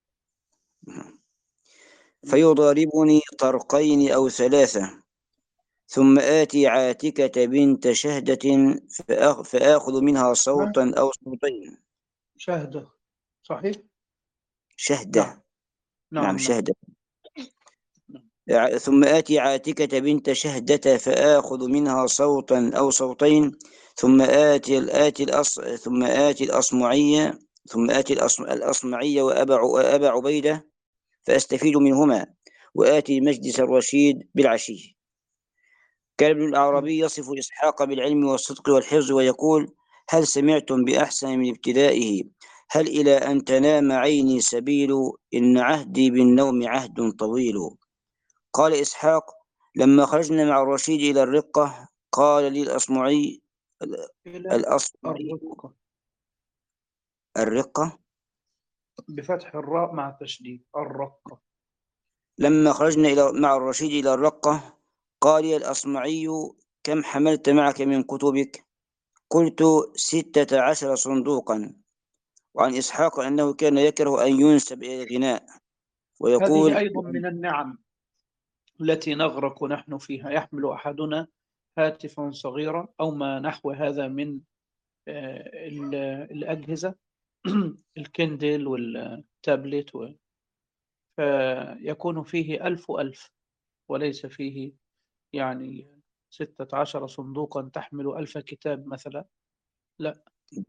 فيضاربني طرقين أو ثلاثة، ثم آتي عاتكة بنت شهدة فآخ- فآخذ منها صوتا أو صوتين. شهدة صحيح؟ شهدة. نعم نعم نعم نعم. شهدة. ثم آتي عاتكة بنت شهدة فآخذ منها صوتا أو صوتين، ثم آتي الآتي الأص ثم آتي الأصمعية ثم آتي الأص- الأصمعية وأبا وأبا عبيدة فأستفيد منهما، وآتي مجلس الرشيد بالعشي. كان ابن الأعرابي يصف إسحاق بالعلم والصدق والحفظ ويقول: هل سمعتم بأحسن من ابتدائه؟ هل إلى أن تنام عيني سبيل؟ إن عهدي بالنوم عهد طويل. قال إسحاق: لما خرجنا مع الرشيد إلى الرقة قال لي الأصمعي إلى الأصمعي الرقة الرقة بفتح الراء مع التشديد الرقة. لما خرجنا إلى مع الرشيد إلى الرقة قال لي الأصمعي: كم حملت معك من كتبك؟ قلت: ستة عشر صندوقا. وعن إسحاق أنه كان يكره أن ينسب إلى الغناء هذه ويقول: أيضا من النعم التي نغرق نحن فيها. يحمل أحدنا هاتفا صغيرا أو ما نحو هذا من آه، ال- الأجهزة الكندل والتابلت و- فيكون فيه ألف ألف وليس فيه يعني ستة عشر صندوقا تحمل ألف كتاب مثلا. لا،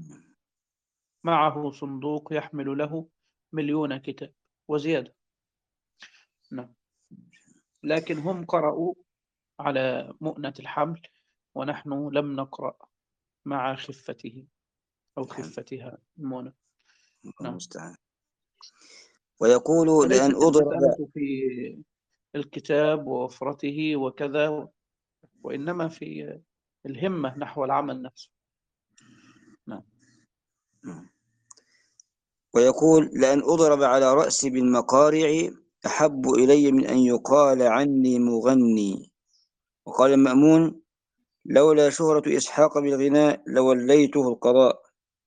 معه صندوق يحمل له مليون كتاب وزيادة. نعم. لكن هم قرأوا على مؤنة الحمل ونحن لم نقرأ مع خفته أو خفتها المؤنة. نعم. المستعان. ويقول: لأن فليست أضرب المسألة في الكتاب ووفرته وكذا، وإنما في الهمة نحو العمل نفسه. نعم. ويقول: لأن أضرب على رأسي بالمقارع أحب إلي من أن يقال عني مغني. وقال المأمون: لولا شهرة إسحاق بالغناء لوليته القضاء.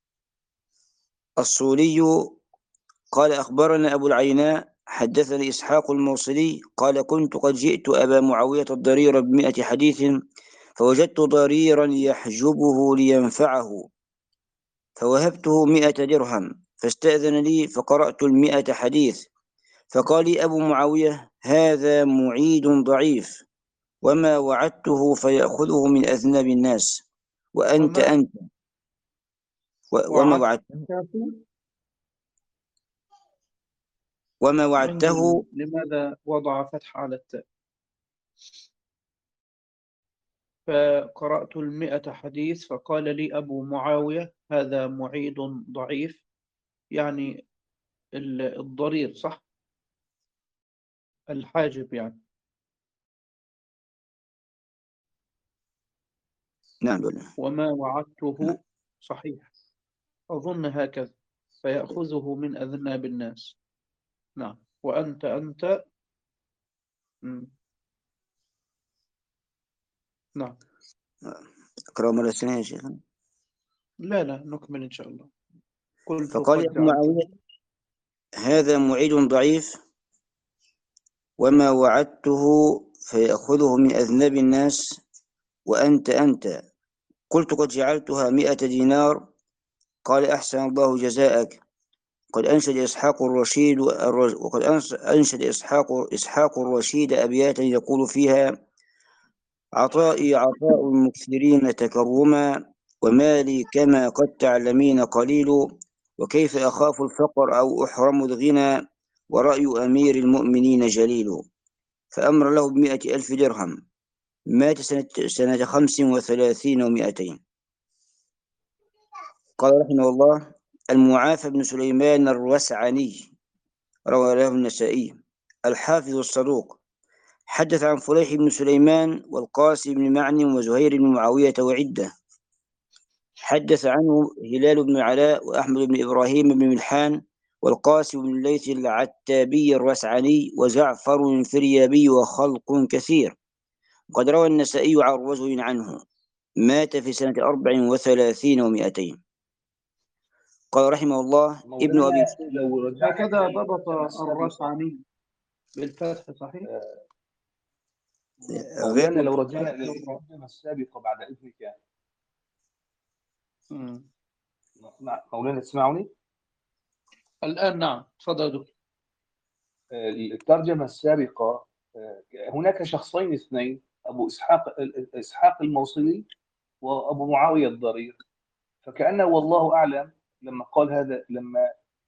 الصولي قال: أخبرنا أبو العيناء حدثني إسحاق الموصلي قال: كنت قد جئت أبا معاوية الضرير بمئة حديث، فوجدت ضريرا يحجبه لينفعه، فوهبته مئة درهم، فاستأذن لي فقرأت المئة حديث، فقال لي أبو معاوية: هذا معيد ضعيف، وما وعدته فيأخذه من أذناب الناس، وأنت وما أنت و- وما وعدته وعدته وما عندي. وعدته لماذا وضع فتح على التاء؟ فقرأت المئة حديث فقال لي أبو معاوية هذا معيد ضعيف، يعني ال- الضرير صح، الحاجب يعني. نعم ولا؟ وما نعم. وعدته صحيح، أظن هكذا، فيأخذه من أذناب الناس. نعم. وأنت أنت. مم. نعم. أقرأ مرة ثانية يا شيخ. لا لا، نكمل إن شاء الله. قلت فقال لي قد أبو جعلته. معاوية: هذا معيد ضعيف، وما وعدته فيأخذه من أذناب الناس، وأنت أنت. قلت: قد جعلتها مئة دينار. قال: أحسن الله جزاءك. قد أنشد إسحاق الرشيد وقد أنشد إسحاق إسحاق الرشيد أبياتا يقول فيها: عطائي عطاء المكثرين تكرما، ومالي كما قد تعلمين قليل، وكيف أخاف الفقر أو أحرم الغنى، ورأي أمير المؤمنين جليل. فأمر له بمائة ألف درهم. مات سنة, سنة خمس وثلاثين ومائتين. قال رحمه الله: المعافى بن سليمان الرسعني، روى له النسائي، الحافظ الصدوق، حدث عن فليح بن سليمان والقاسم بن معن وزهير بن معاوية وعدة. حدث عنه هلال بن علاء وأحمد بن إبراهيم بن ملحان والقاسم بن الليث العتابي الرسعني وزعفر الفريابي وخلق كثير. قد روى النسائي عن رجل عنه، مات في سنة أربع وثلاثين ومائتين. قال رحمه الله: ابن أبي لو رجعنا هكذا إلى ضبط الترجمة السابقة، الرسعني بالفتح صحيح؟ غير مولانا لو رجعنا إلى الترجمة السابقة بعد إذنك. مم. مولانا تسمعني؟ الآن نعم، تفضل يا دكتور. الترجمة السابقة هناك شخصين اثنين، أبو إسحاق إسحاق الموصلي وأبو معاوية الضرير. فكأنه والله أعلم لما قال هذا، لما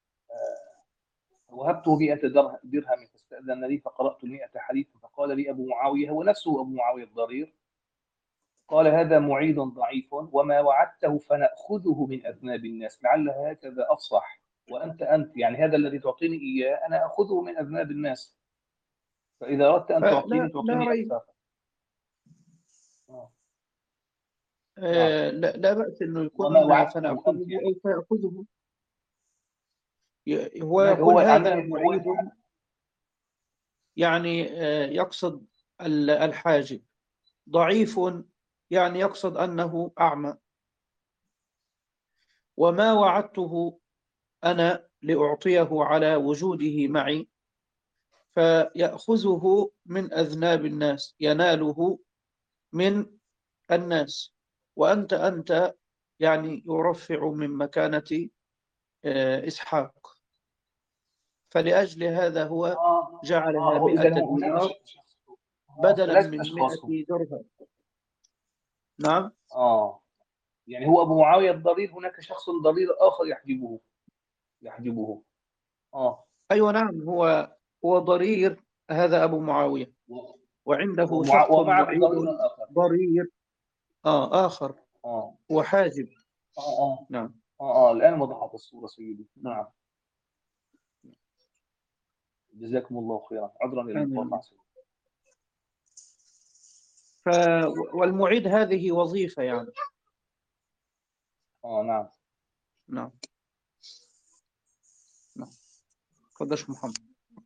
وهبته مئة درهم فاستأذن لي فقرأت المئة حديثا فقال لي أبو معاوية، هو نفسه أبو معاوية الضرير، قال: هذا معيد ضعيف، وما وعدته فنأخذه من أذناب الناس. لعل هكذا أفصح، وأنت أنت يعني هذا الذي تعطيني إياه أنا أخذه من أذناب الناس، فإذا أردت أن تعطيني لا تعطيني ريب. أكثر. آه. آه لا, لا بأس إنه وما يكون وعدته أنت فنأخذه يعني. أو فيأخذه. ي- هو هو يقول هذا عمال هو معيد، يعني آه يقصد ال- الحاجب. ضعيف يعني يقصد أنه أعمى. وما وعدته أنا لأعطيه على وجوده معي، فيأخذه من أذناب الناس، يناله من الناس. وأنت أنت يعني يرفع من مكانة آه، إسحاق، فلأجل هذا هو آه جعلها آه هو إذا مئة هناك دينار شخص آه بدلا ثلاث من أشخاص هم. مئة درهم. نعم. آه يعني هو أبو معاوية الضرير، هناك شخص ضرير آخر يحجبه يحجبه آه أيوة نعم، هو هو ضرير، هذا أبو معاوية، و- وعنده ومع شخص ومعه معيد ضرير آخر. ضرير آه آخر آه وحاجب. آه آه نعم آه, آه. الآن وضحت الصورة سيدي. نعم. نعم. جزاكم الله خيرا، عذرا للمقاطعة آمين. سيدي. ف... والمعيد هذه وظيفة يعني. آه نعم. نعم نعم. قدش محمد.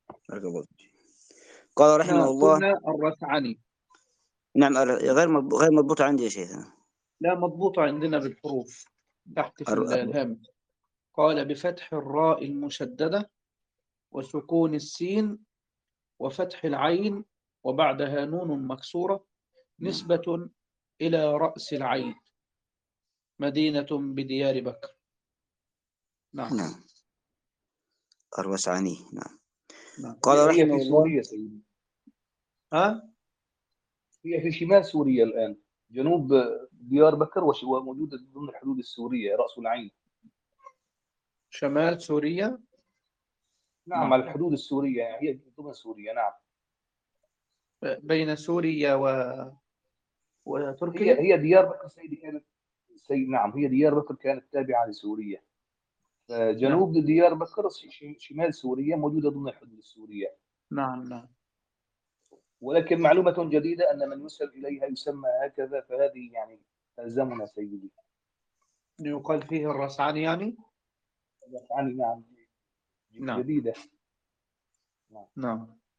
قال رحمه نعم الله: قلنا الرسعني. نعم، غير مضبوط غير مضبوط عندي يا شيخنا. لا، مضبوطة عندنا بالحروف تحت في الر- الهامش. قال: بفتح الراء المشددة وسكون السين وفتح العين وبعدها نون مكسورة، نسبة إلى رأس العين، مدينة بديار بكر. نعم نعم، الرسعني. نعم. نعم. قال هي رحمه في الله: سوريا سيدي، ها؟ هي في شمال سوريا الآن، جنوب ديار بكر، وش- وموجودة ضمن الحدود السورية، رأس العين. شمال سوريا. نعم، نعم. على الحدود السورية، يعني هي ضمن سوريا. نعم. بين سوريا و... هي وتركيا. هي ديار بكر سيدي كانت سيد نعم هي ديار بكر كانت تابعة لسوريا. نعم جنوب ديار بكر ش- شمال سوريا موجودة ضمن الحدود السورية. نعم نعم. ولكن معلومة جديدة أن من يسأل إليها يسمى هكذا، فهذه يعني تلزمنا سيدي. يقال فيه الرسعني يعني. يعني نعم نعم جديدة. نعم.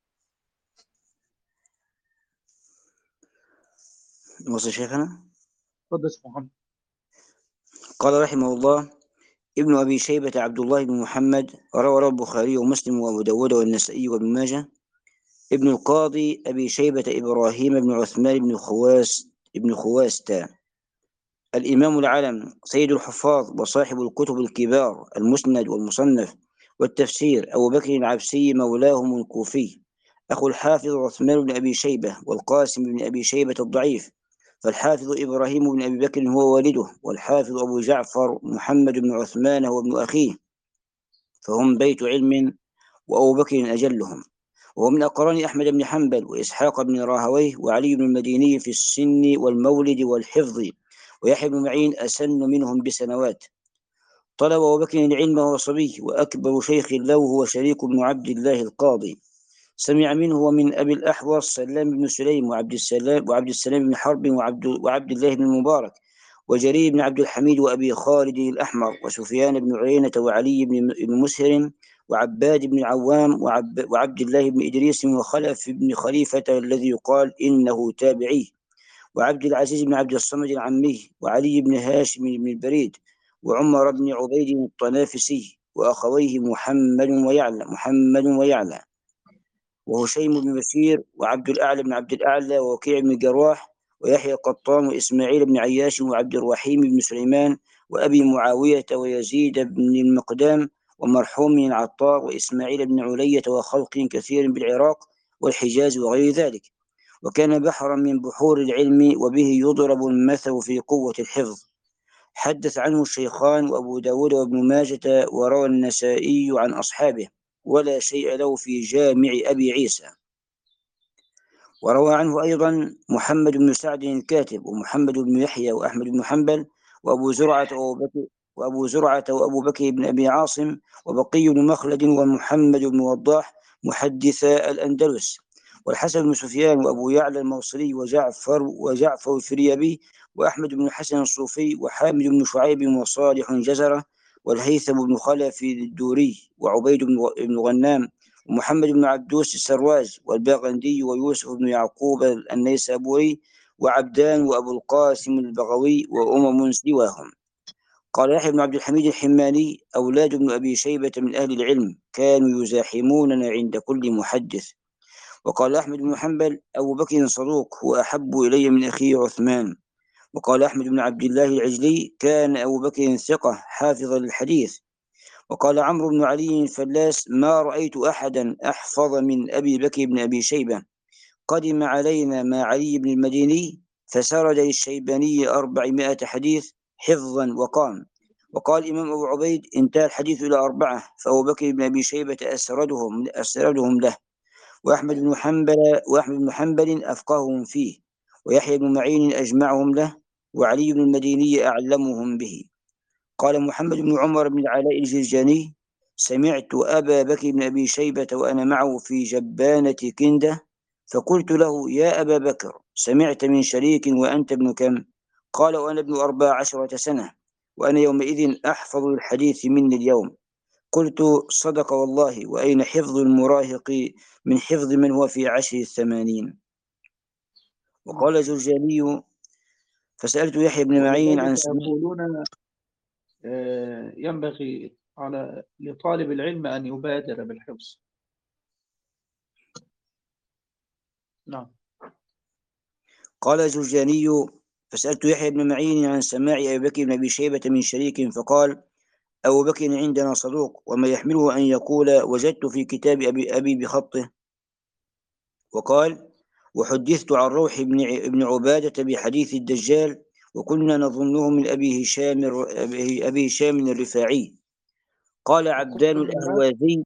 وصل شيخنا. قدس محمد. قال رحمه الله: ابن أبي شيبة عبد الله بن محمد، روى رواه البخاري ومسلم وأبو داود والنسائي وابن ماجه. ابن القاضي أبي شيبة إبراهيم بن عثمان بن خواس بن خواستا الإمام العلم سيد الحفاظ وصاحب الكتب الكبار المسند والمصنف والتفسير أبو بكر العبسي مولاهم الكوفي، أخو الحافظ عثمان بن أبي شيبة والقاسم بن أبي شيبة الضعيف، فالحافظ إبراهيم بن أبي بكر هو والده، والحافظ أبو جعفر محمد بن عثمان هو ابن أخيه، فهم بيت علم وأبو بكر أجلهم. وهو من أقران أحمد بن حنبل وإسحاق بن راهويه وعلي بن المديني في السن والمولد والحفظ، ويحيى بن معين أسن منهم بسنوات. طلب أبو بكر العلم وهو صبي، وأكبر شيخ له هو شريك بن عبد الله القاضي، سمع منه ومن أبي الأحوص سلام بن سليم وعبد السلام وعبد السلام بن حرب وعبد, وعبد الله بن المبارك وجرير بن عبد الحميد وأبي خالد الأحمر وسفيان بن عيينة وعلي بن مسهر وعباد بن عوام وعب وعبد الله بن إدريس وخلف بن خليفة الذي يقال إنه تابعي، وعبد العزيز بن عبد الصمد العمي، وعلي بن هاشم بن البريد، وعمر بن عبيد الطنافسي، وأخويه محمد ويعلى محمد ويعلى وهشيم بن بشير وعبد الأعلى بن عبد الأعلى ووكيع بن جراح ويحيى القطان وإسماعيل بن عياش وعبد الرحيم بن سليمان وأبي معاوية ويزيد بن المقدام ومرحوم بن العطار وإسماعيل بن علية وخلق كثير بالعراق والحجاز وغير ذلك، وكان بحرا من بحور العلم وبه يضرب المثل في قوة الحفظ. حدث عنه الشيخان وأبو داود وابن ماجة، وروى النسائي عن أصحابه، ولا شيء له في جامع أبي عيسى. وروى عنه أيضا محمد بن سعد الكاتب ومحمد بن يحيى وأحمد بن حنبل وأبو زرعة وأبو بكر وأبو زرعة وأبو بكر بن أبي عاصم وبقي بن مخلد ومحمد بن وضاح محدثا الأندلس، والحسن بن سفيان وأبو يعلى الموصلي وجعفر وجعفر الفريابي وأحمد بن الحسن الصوفي وحامد بن شعيب وصالح جزرة والهيثم بن خلف الدوري وعبيد بن غنام ومحمد بن عبدوس السرواج والباغندي ويوسف بن يعقوب النيسابوري وعبدان وأبو القاسم البغوي وأمم سواهم. قال يحيى بن عبد الحميد الحماني: أولاد ابن أبي شيبة من أهل العلم كانوا يزاحموننا عند كل محدث. وقال أحمد بن حنبل: أبو بكر صدوق هو أحب إلي من أخيه عثمان. وقال أحمد بن عبد الله العجلي: كان أبو بكر ثقة حافظا للحديث. وقال عمرو بن علي الفلاس: ما رأيت أحدا أحفظ من أبي بكر بن أبي شيبة. قدم علينا مع علي بن المديني فسرد للشيباني أربعمائة حديث حفظا وقام. وقال الإمام أبو عبيد: انتهى الحديث إلى أربعة، فأبو بكر بن أبي شيبة أسردهم, أسردهم له، وأحمد بن حنبل وأحمد بن حنبل أفقههم فيه، ويحيى بن معين أجمعهم له، وعلي بن المديني أعلمهم به. قال محمد بن عمر بن العلاء الجرجاني: سمعت أبا بكر بن أبي شيبة وأنا معه في جبانة كندة، فقلت له: يا أبا بكر، سمعت من شريك وأنت ابن كم؟ قال: وأنا ابن أربع عشرة سنة، وأنا يومئذ أحفظ الحديث مني اليوم. قلت: صدق والله، وأين حفظ المراهق من حفظ من هو في عشر الثمانين؟ وقال جرجاني: فسألت يحيى بن معين عن سماع. يقولون ينبغي على لطالب العلم أن يبادر بالحفظ. نعم. قال جرجاني: فسألت يحيى بن معين عن سماع أبي بكر بن أبي شيبة من شريك، فقال: أبو بكر عندنا صدوق، وما يحمله أن يقول وجدت في كتاب أبي, أبي بخطه. وقال: وحدثت عن روح بن ابن عبادة بحديث الدجال، وكنا نظنه من أبي هشام أبي هشام الرفاعي. قال عبدان الأهوازي: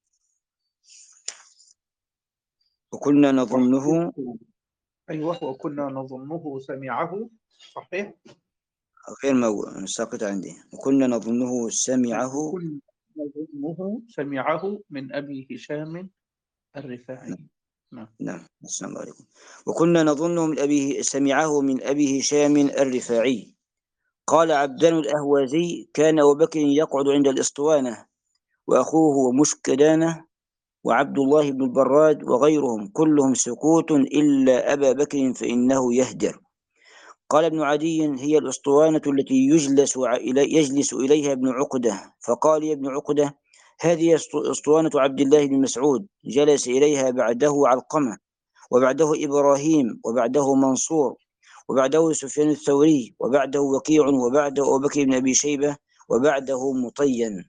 وكنا نظنه أيوة وكنا نظنه سمعه. صحيح، غير مو ساقط عندي. وكنا نظنه سمعه وكنا نظنه سمعه من أبي هشام الرفاعي. نعم. نعم. السلام عليكم. وكنا نظنه من أبي سمعه من أبي هشام الرفاعي. قال عبدان الأهوازي: كان أبو بكر يقعد عند الإسطوانة، وأخوه مشكدانة وعبد الله بن البراد وغيرهم كلهم سكوت إلا أبا بكر فإنه يهدر. قال ابن عدي: هي الأسطوانة التي يجلس, يجلس إليها ابن عقدة. فقال يا ابن عقدة: هذه أسطوانة عبد الله بن مسعود، جلس إليها بعده علقمة، وبعده إبراهيم، وبعده منصور، وبعده سفيان الثوري، وبعده وكيع، وبعده أبو بكر بن أبي شيبة، وبعده مطين.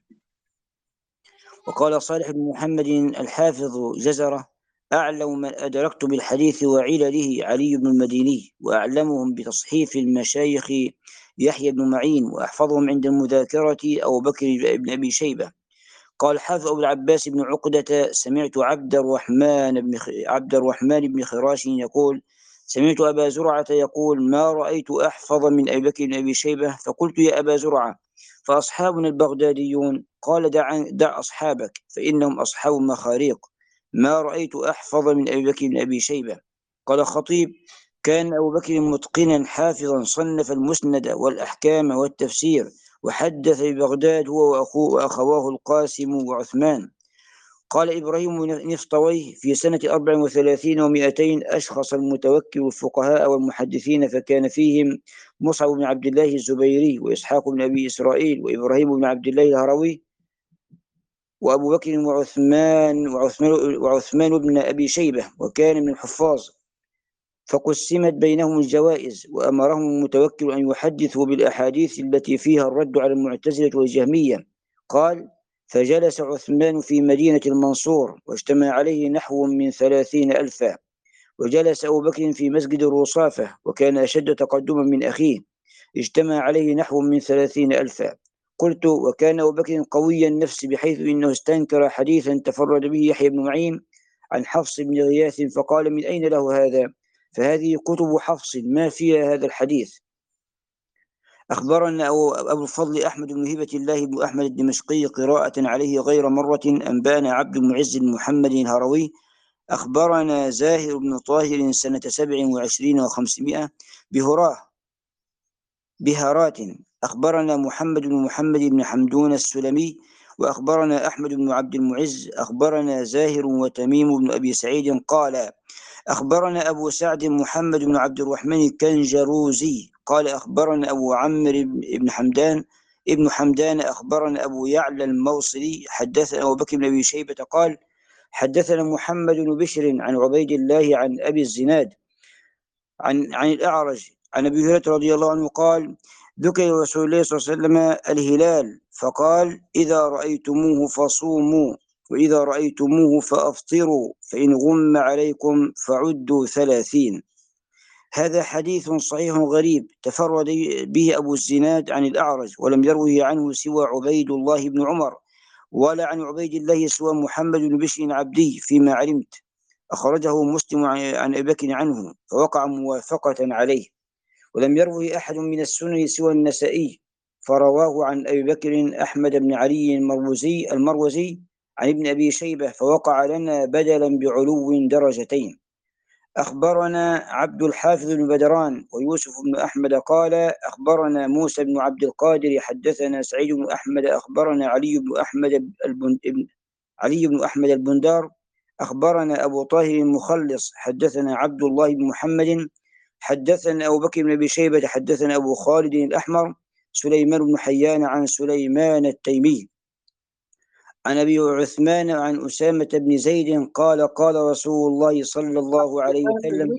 وقال صالح بن محمد الحافظ جزرة: أعلم من أدركت بالحديث وعلله علي بن المديني، وأعلمهم بتصحيف المشايخ يحيى بن معين، وأحفظهم عند المذاكرة أبو بكر بن أبي شيبة. قال حافظ أبو العباس بن عقدة: سمعت عبد الرحمن بن عبد الرحمن بن خراش يقول: سمعت أبا زرعة يقول: ما رأيت أحفظ من أبي بكر بن أبي شيبة. فقلت: يا أبا زرعة، فأصحابنا البغداديون؟ قال: دع, دع أصحابك فإنهم أصحاب مخاريق، ما رأيت أحفظ من أبي بكر بن أبي شيبة. قال خطيب: كان أبو بكر متقنا حافظا، صنف المسند والأحكام والتفسير، وحدث ببغداد هو وأخوه وأخواه القاسم وعثمان. قال إبراهيم بن نفطويه: في سنة أربع وثلاثين ومائتين أشخص المتوكل الفقهاء والمحدثين، فكان فيهم مصعب بن عبد الله الزبيري، وإسحاق بن أبي إسرائيل، وإبراهيم بن عبد الله الهروي، وأبو بكر وعثمان وعثمان, وعثمان بن أبي شيبة، وكان من الحفاظ، فقسمت بينهم الجوائز، وأمرهم المتوكل أن يحدثوا بالأحاديث التي فيها الرد على المعتزلة والجهمية. قال: فجلس عثمان في مدينة المنصور، واجتمع عليه نحو من ثلاثين ألفا، وجلس أبو بكر في مسجد الرصافة، وكان أشد تقدما من أخيه، اجتمع عليه نحو من ثلاثين ألفا. قلت: وكان أبو بكر قوي النفس بحيث إنه استنكر حديثا تفرد به يحيى بن معين عن حفص بن غياث، فقال: من أين له هذا؟ فهذه كتب حفص ما فيها هذا الحديث. أخبرنا أبو الفضل أحمد بن هبة الله بن أحمد الدمشقي قراءة عليه غير مرة. أنبانا عبد المعز بن محمد الهروي. أخبرنا زاهر بن طاهر سنة سبع وعشرين وخمسمائة بهراه بهارات. أخبرنا محمد بن محمد بن حمدون السلمي. وأخبرنا أحمد بن عبد المعز. أخبرنا زاهر وتميم بن أبي سعيد قال: أخبرنا أبو سعد محمد بن عبد الرحمن الكنجروزي قال: أخبرنا أبو عمرو بن حمدان ابن حمدان. أخبرنا أبو يعلى الموصلي. حدثنا أبو بكر بن أبي شيبة قال: حدثنا محمد بن بشر عن عبيد الله عن أبي الزناد عن عن الأعرج عن أبي هريرة رضي الله عنه قال: ذكر رسول الله صلى الله عليه وسلم الهلال، فقال: إذا رأيتموه فصوموا، وإذا رأيتموه فأفطروا، فإن غم عليكم فعدوا ثلاثين. هذا حديث صحيح غريب تفرد به أبو الزناد عن الأعرج، ولم يروه عنه سوى عبيد الله بن عمر، ولا عن عبيد الله سوى محمد بن بشر عبدي فيما علمت. أخرجه مسلم عن أبي بكر عنه، فوقع موافقة عليه. ولم يروه أحد من السنن سوى النسائي، فرواه عن أبي بكر أحمد بن علي المروزي المروزي عن ابن أبي شيبة، فوقع لنا بدلا بعلو درجتين. أخبرنا عبد الحافظ بن بدران ويوسف بن أحمد قال: أخبرنا موسى بن عبد القادر حدثنا سعيد بن أحمد. أخبرنا علي بن أحمد البن... علي بن أحمد البندار. أخبرنا أبو طاهر المخلص. حدثنا عبد الله بن محمد. حدثنا أبو بكر بن أبي شيبة. حدثنا أبو خالد الأحمر سليمان بن حيان عن سليمان التيمي عن أبي عثمان عن أسامة بن زيد قال: قال رسول الله صلى الله عليه وسلم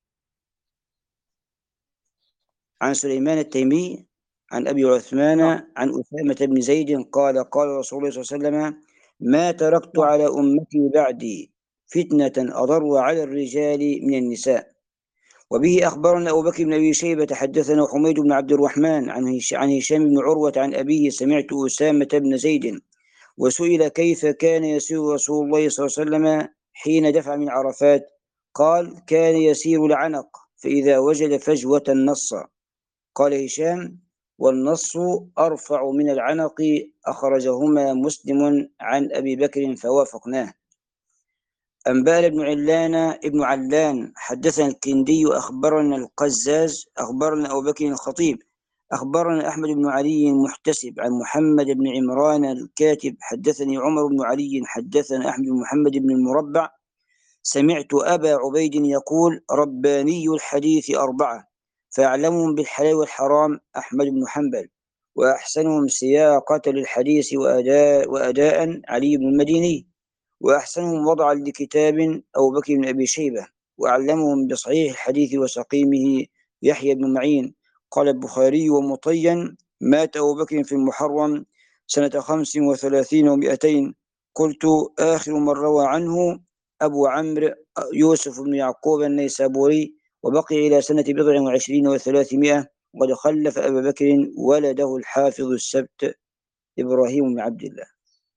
عن سليمان التيمي عن أبي عثمان عن أسامة بن زيد قال: قال رسول الله صلى الله عليه وسلم: ما تركت على أمتي بعدي فتنة أضر على الرجال من النساء. وبه أخبرنا أبو بكر بن أبي شيبة. حدثنا حميد بن عبد الرحمن عن هشام بن عروة عن أبيه سمعت أسامة بن زيد. وسئل كيف كان يسير رسول الله صلى الله عليه وسلم حين دفع من عرفات، قال: كان يسير العنق، فإذا وجد فجوة النص. قال هشام: والنص أرفع من العنق. أخرجهما مسلم عن أبي بكر فوافقناه. أنبأنا ابن علان ابن علان حدثنا الكندي. أخبرنا القزاز. أخبرنا أبو بكر الخطيب. أخبرنا أحمد بن علي المحتسب عن محمد بن عمران الكاتب. حدثني عمر بن علي. حدثنا أحمد بن محمد بن المربع. سمعت أبا عبيد يقول: رباني الحديث أربعة، فأعلمهم بالحلال والحرام أحمد بن حنبل، وأحسنهم سياقة للحديث وأداء, وأداء علي بن المديني، وأحسنهم وضعا لكتاب أبو بكر بن أبي شيبة، وأعلمهم بصحيح الحديث وسقيمه يحيى بن معين. قال البخاري: ومطين مات أبو بكر في المحرم سنة خمس وثلاثين ومئتين. قلت: آخر من روى عنه أبو عمرو يوسف بن يعقوب النيسابوري، وبقي إلى سنة بضع وعشرين وثلاثمائة، وقد خلف أبا بكر ولده الحافظ السبت إبراهيم بن عبد الله.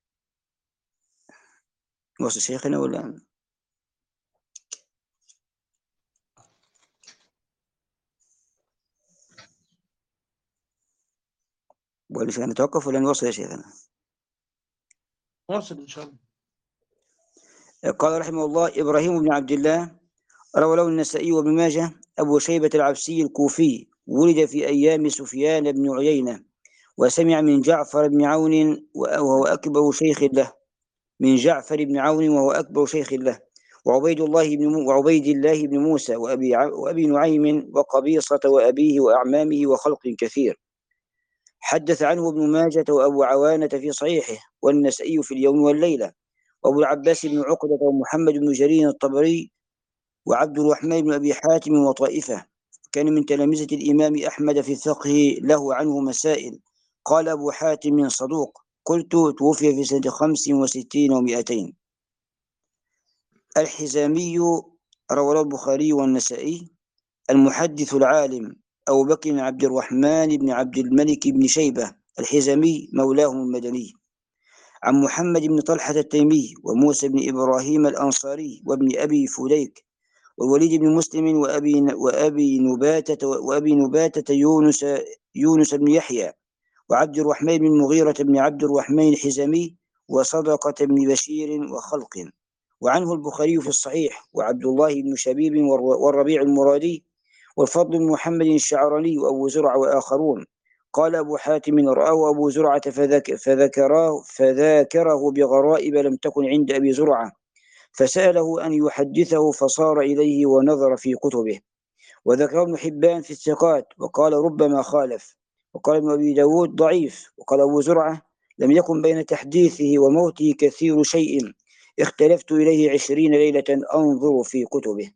وصل شيخنا ولا؟ ولا شيء نتوقف ولا نوصل يا شيخنا؟ واصل إن شاء الله. قال رحمه الله: إبراهيم بن عبد الله روى له النسائي وابن ماجه. أبو شيبة العبسي الكوفي، ولد في أيام سفيان بن عيينة، وسمع من جعفر بن عون وهو أكبر شيخ له من جعفر بن عون وهو أكبر شيخ له وعبيد الله بن وعبيد الله بن موسى وأبي وأبي نعيم وقبيصة وأبيه وأعمامه وخلق كثير. حدث عنه ابن ماجة وأبو عوانة في صحيحه، والنسائي في اليوم والليلة، وأبو العباس بن عقدة ومحمد بن جرير الطبري وعبد الرحمن بن أبي حاتم وطائفة. كان من تلامذة الإمام أحمد في الفقه، له عنه مسائل. قال أبو حاتم: صدوق. قلت: توفي في سنة خمس وستين ومئتين. الحزامي روى له البخاري والنسائي. المحدث العالم أبو بكر بن عبد الرحمن بن عبد الملك بن شيبة الحزامي، مولاهم المدني، عن محمد بن طلحة التيمي وموسى بن إبراهيم الأنصاري وابن أبي فليك والوليد بن مسلم وأبي وأبي نباتة وأبي نباتة يونس يونس بن يحيى وعبد الرحمن بن المغيرة بن عبد الرحمن الحزامي وصدقة بن بشير وخلق. وعنه البخاري في الصحيح، وعبد الله بن شبيب والربيع المرادي والفضل بن محمد الشعراني وأبو زرع وآخرون. قال أبو حاتم: رآه أبو زرعة فذك فذكره, فذاكره بغرائب لم تكن عند أبي زرعة، فسأله أن يحدثه فصار إليه ونظر في كتبه. وذكر ابن حبان في الثقات وقال: ربما خالف. وقال ابن أبي داود: ضعيف. وقال أبو زرعة: لم يكن بين تحديثه وموته كثير شيء، اختلفت إليه عشرين ليلة أنظر في كتبه.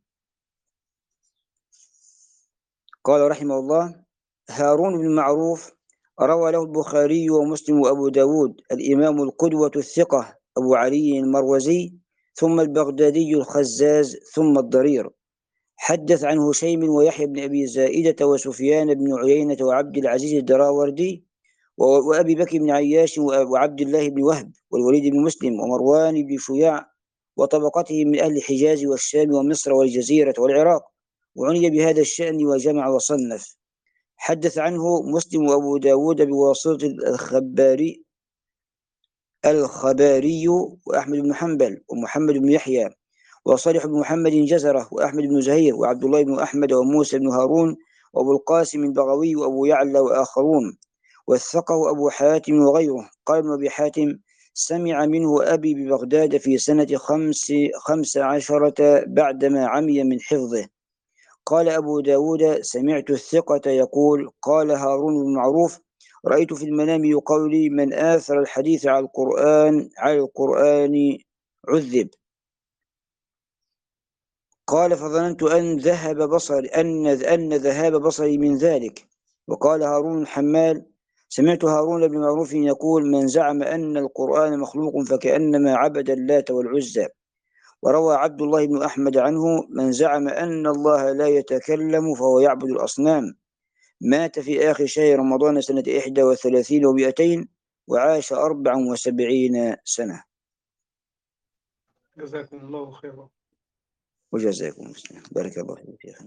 قال رحمه الله: هارون بن معروف روى له البخاري ومسلم وأبو داود. الإمام القدوة الثقة أبو علي المروزي، ثم البغدادي الخزاز، ثم الضرير. حدث عن هشيم ويحيى بن أبي زائدة وسفيان بن عيينة وعبد العزيز الدراوردي وأبي بكر بن عياش وعبد الله بن وهب والوليد بن مسلم ومروان بن شياع وطبقته من أهل الحجاز والشام ومصر والجزيرة والعراق، وعني بهذا الشأن وجمع وصنف. حدث عنه مسلم وأبو داود بواسطة الخباري الخباري وأحمد بن حنبل ومحمد بن يحيى وصالح بن محمد جزرة وأحمد بن زهير وعبد الله بن أحمد وموسى بن هارون وأبو القاسم البغوي وأبو يعلى وآخرون، وثقه أبو حاتم وغيره. قال ابن أبي حاتم: سمع منه أبي ببغداد في سنة خمس, خمس عشرة بعدما عمي من حفظه. قال أبو داود: سمعت الثقة يقول: قال هارون بن معروف: رأيت في المنام يقول لي: من آثر الحديث على القرآن على القرآن عذب. قال: فظننت أن ذهب بصري أن أن ذهاب بصري من ذلك. وقال هارون الحمال: سمعت هارون بن معروف يقول: من زعم أن القرآن مخلوق فكأنما عبد اللات والعزى. وروى عبد الله بن أحمد عنه: من زعم أن الله لا يتكلم فهو يعبد الأصنام. مات في آخر شهر رمضان سنة إحدى وثلاثين ومئتين، وعاش أربع وسبعين سنة. جزاكم الله خيرا. وجزاكم الله. بارك الله فيك شيخنا.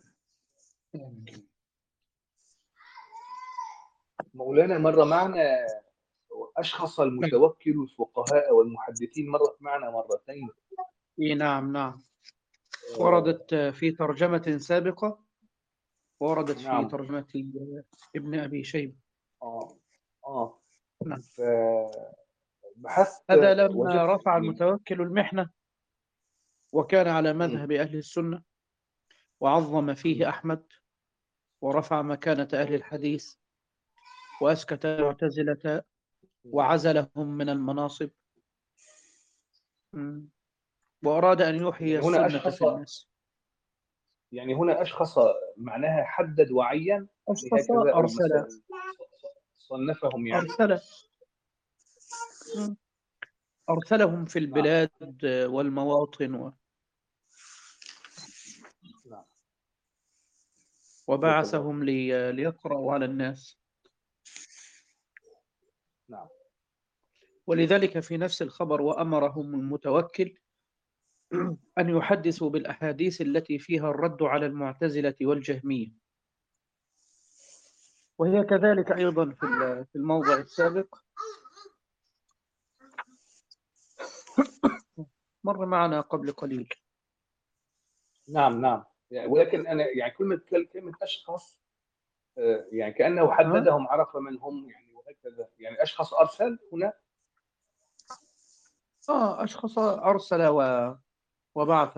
مولانا مر معنا أشخص المتوكل الفقهاء والمحدثين، مرت معنا مرتين. إيه نعم نعم، وردت في ترجمة سابقة وردت نعم. في ترجمة ابن أبي شيبة. آه آه نعم. بحثت هذا لما وجدت رفع في- المتوكل المحنة وكان على مذهب أهل السنة وعظم فيه أحمد ورفع مكانة أهل الحديث وأسكت المعتزلة وعزلهم من المناصب، م. وأراد أن يحيي يعني هنا السنة أشخص في الناس. يعني هنا أشخص معناها حدد وعين أشخص هكذا، أو أرسل مثلا صنفهم يعني. أرسل أرسلهم في نعم البلاد والمواطن و- نعم. جزاك الله. وبعثهم لي- ليقرأوا على الناس. نعم ولذلك في نفس الخبر وأمرهم المتوكل أن يحدثوا بالأحاديث التي فيها الرد على المعتزلة والجهمية. وهي كذلك أيضا في ال- في الموضع السابق مر معنا قبل قليل. نعم نعم. يعني ولكن أنا يعني كلمة كلمة أشخاص، آه، يعني كأنه ها؟ حددهم، عرف من هم يعني، وهكذا يعني أشخاص أرسل هنا. آه أشخاص أرسل و- وبعث.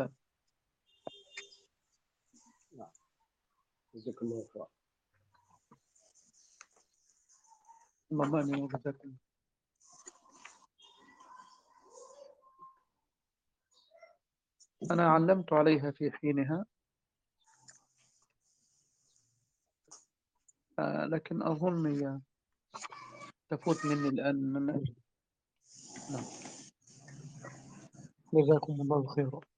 نعم. جزاك الله خيرا. اللهم آمين وجزاكم. أنا علمت عليها في حينها، آه، لكن أظن هي تفوت مني الآن من أجل. نعم. جزاكم الله خيرا.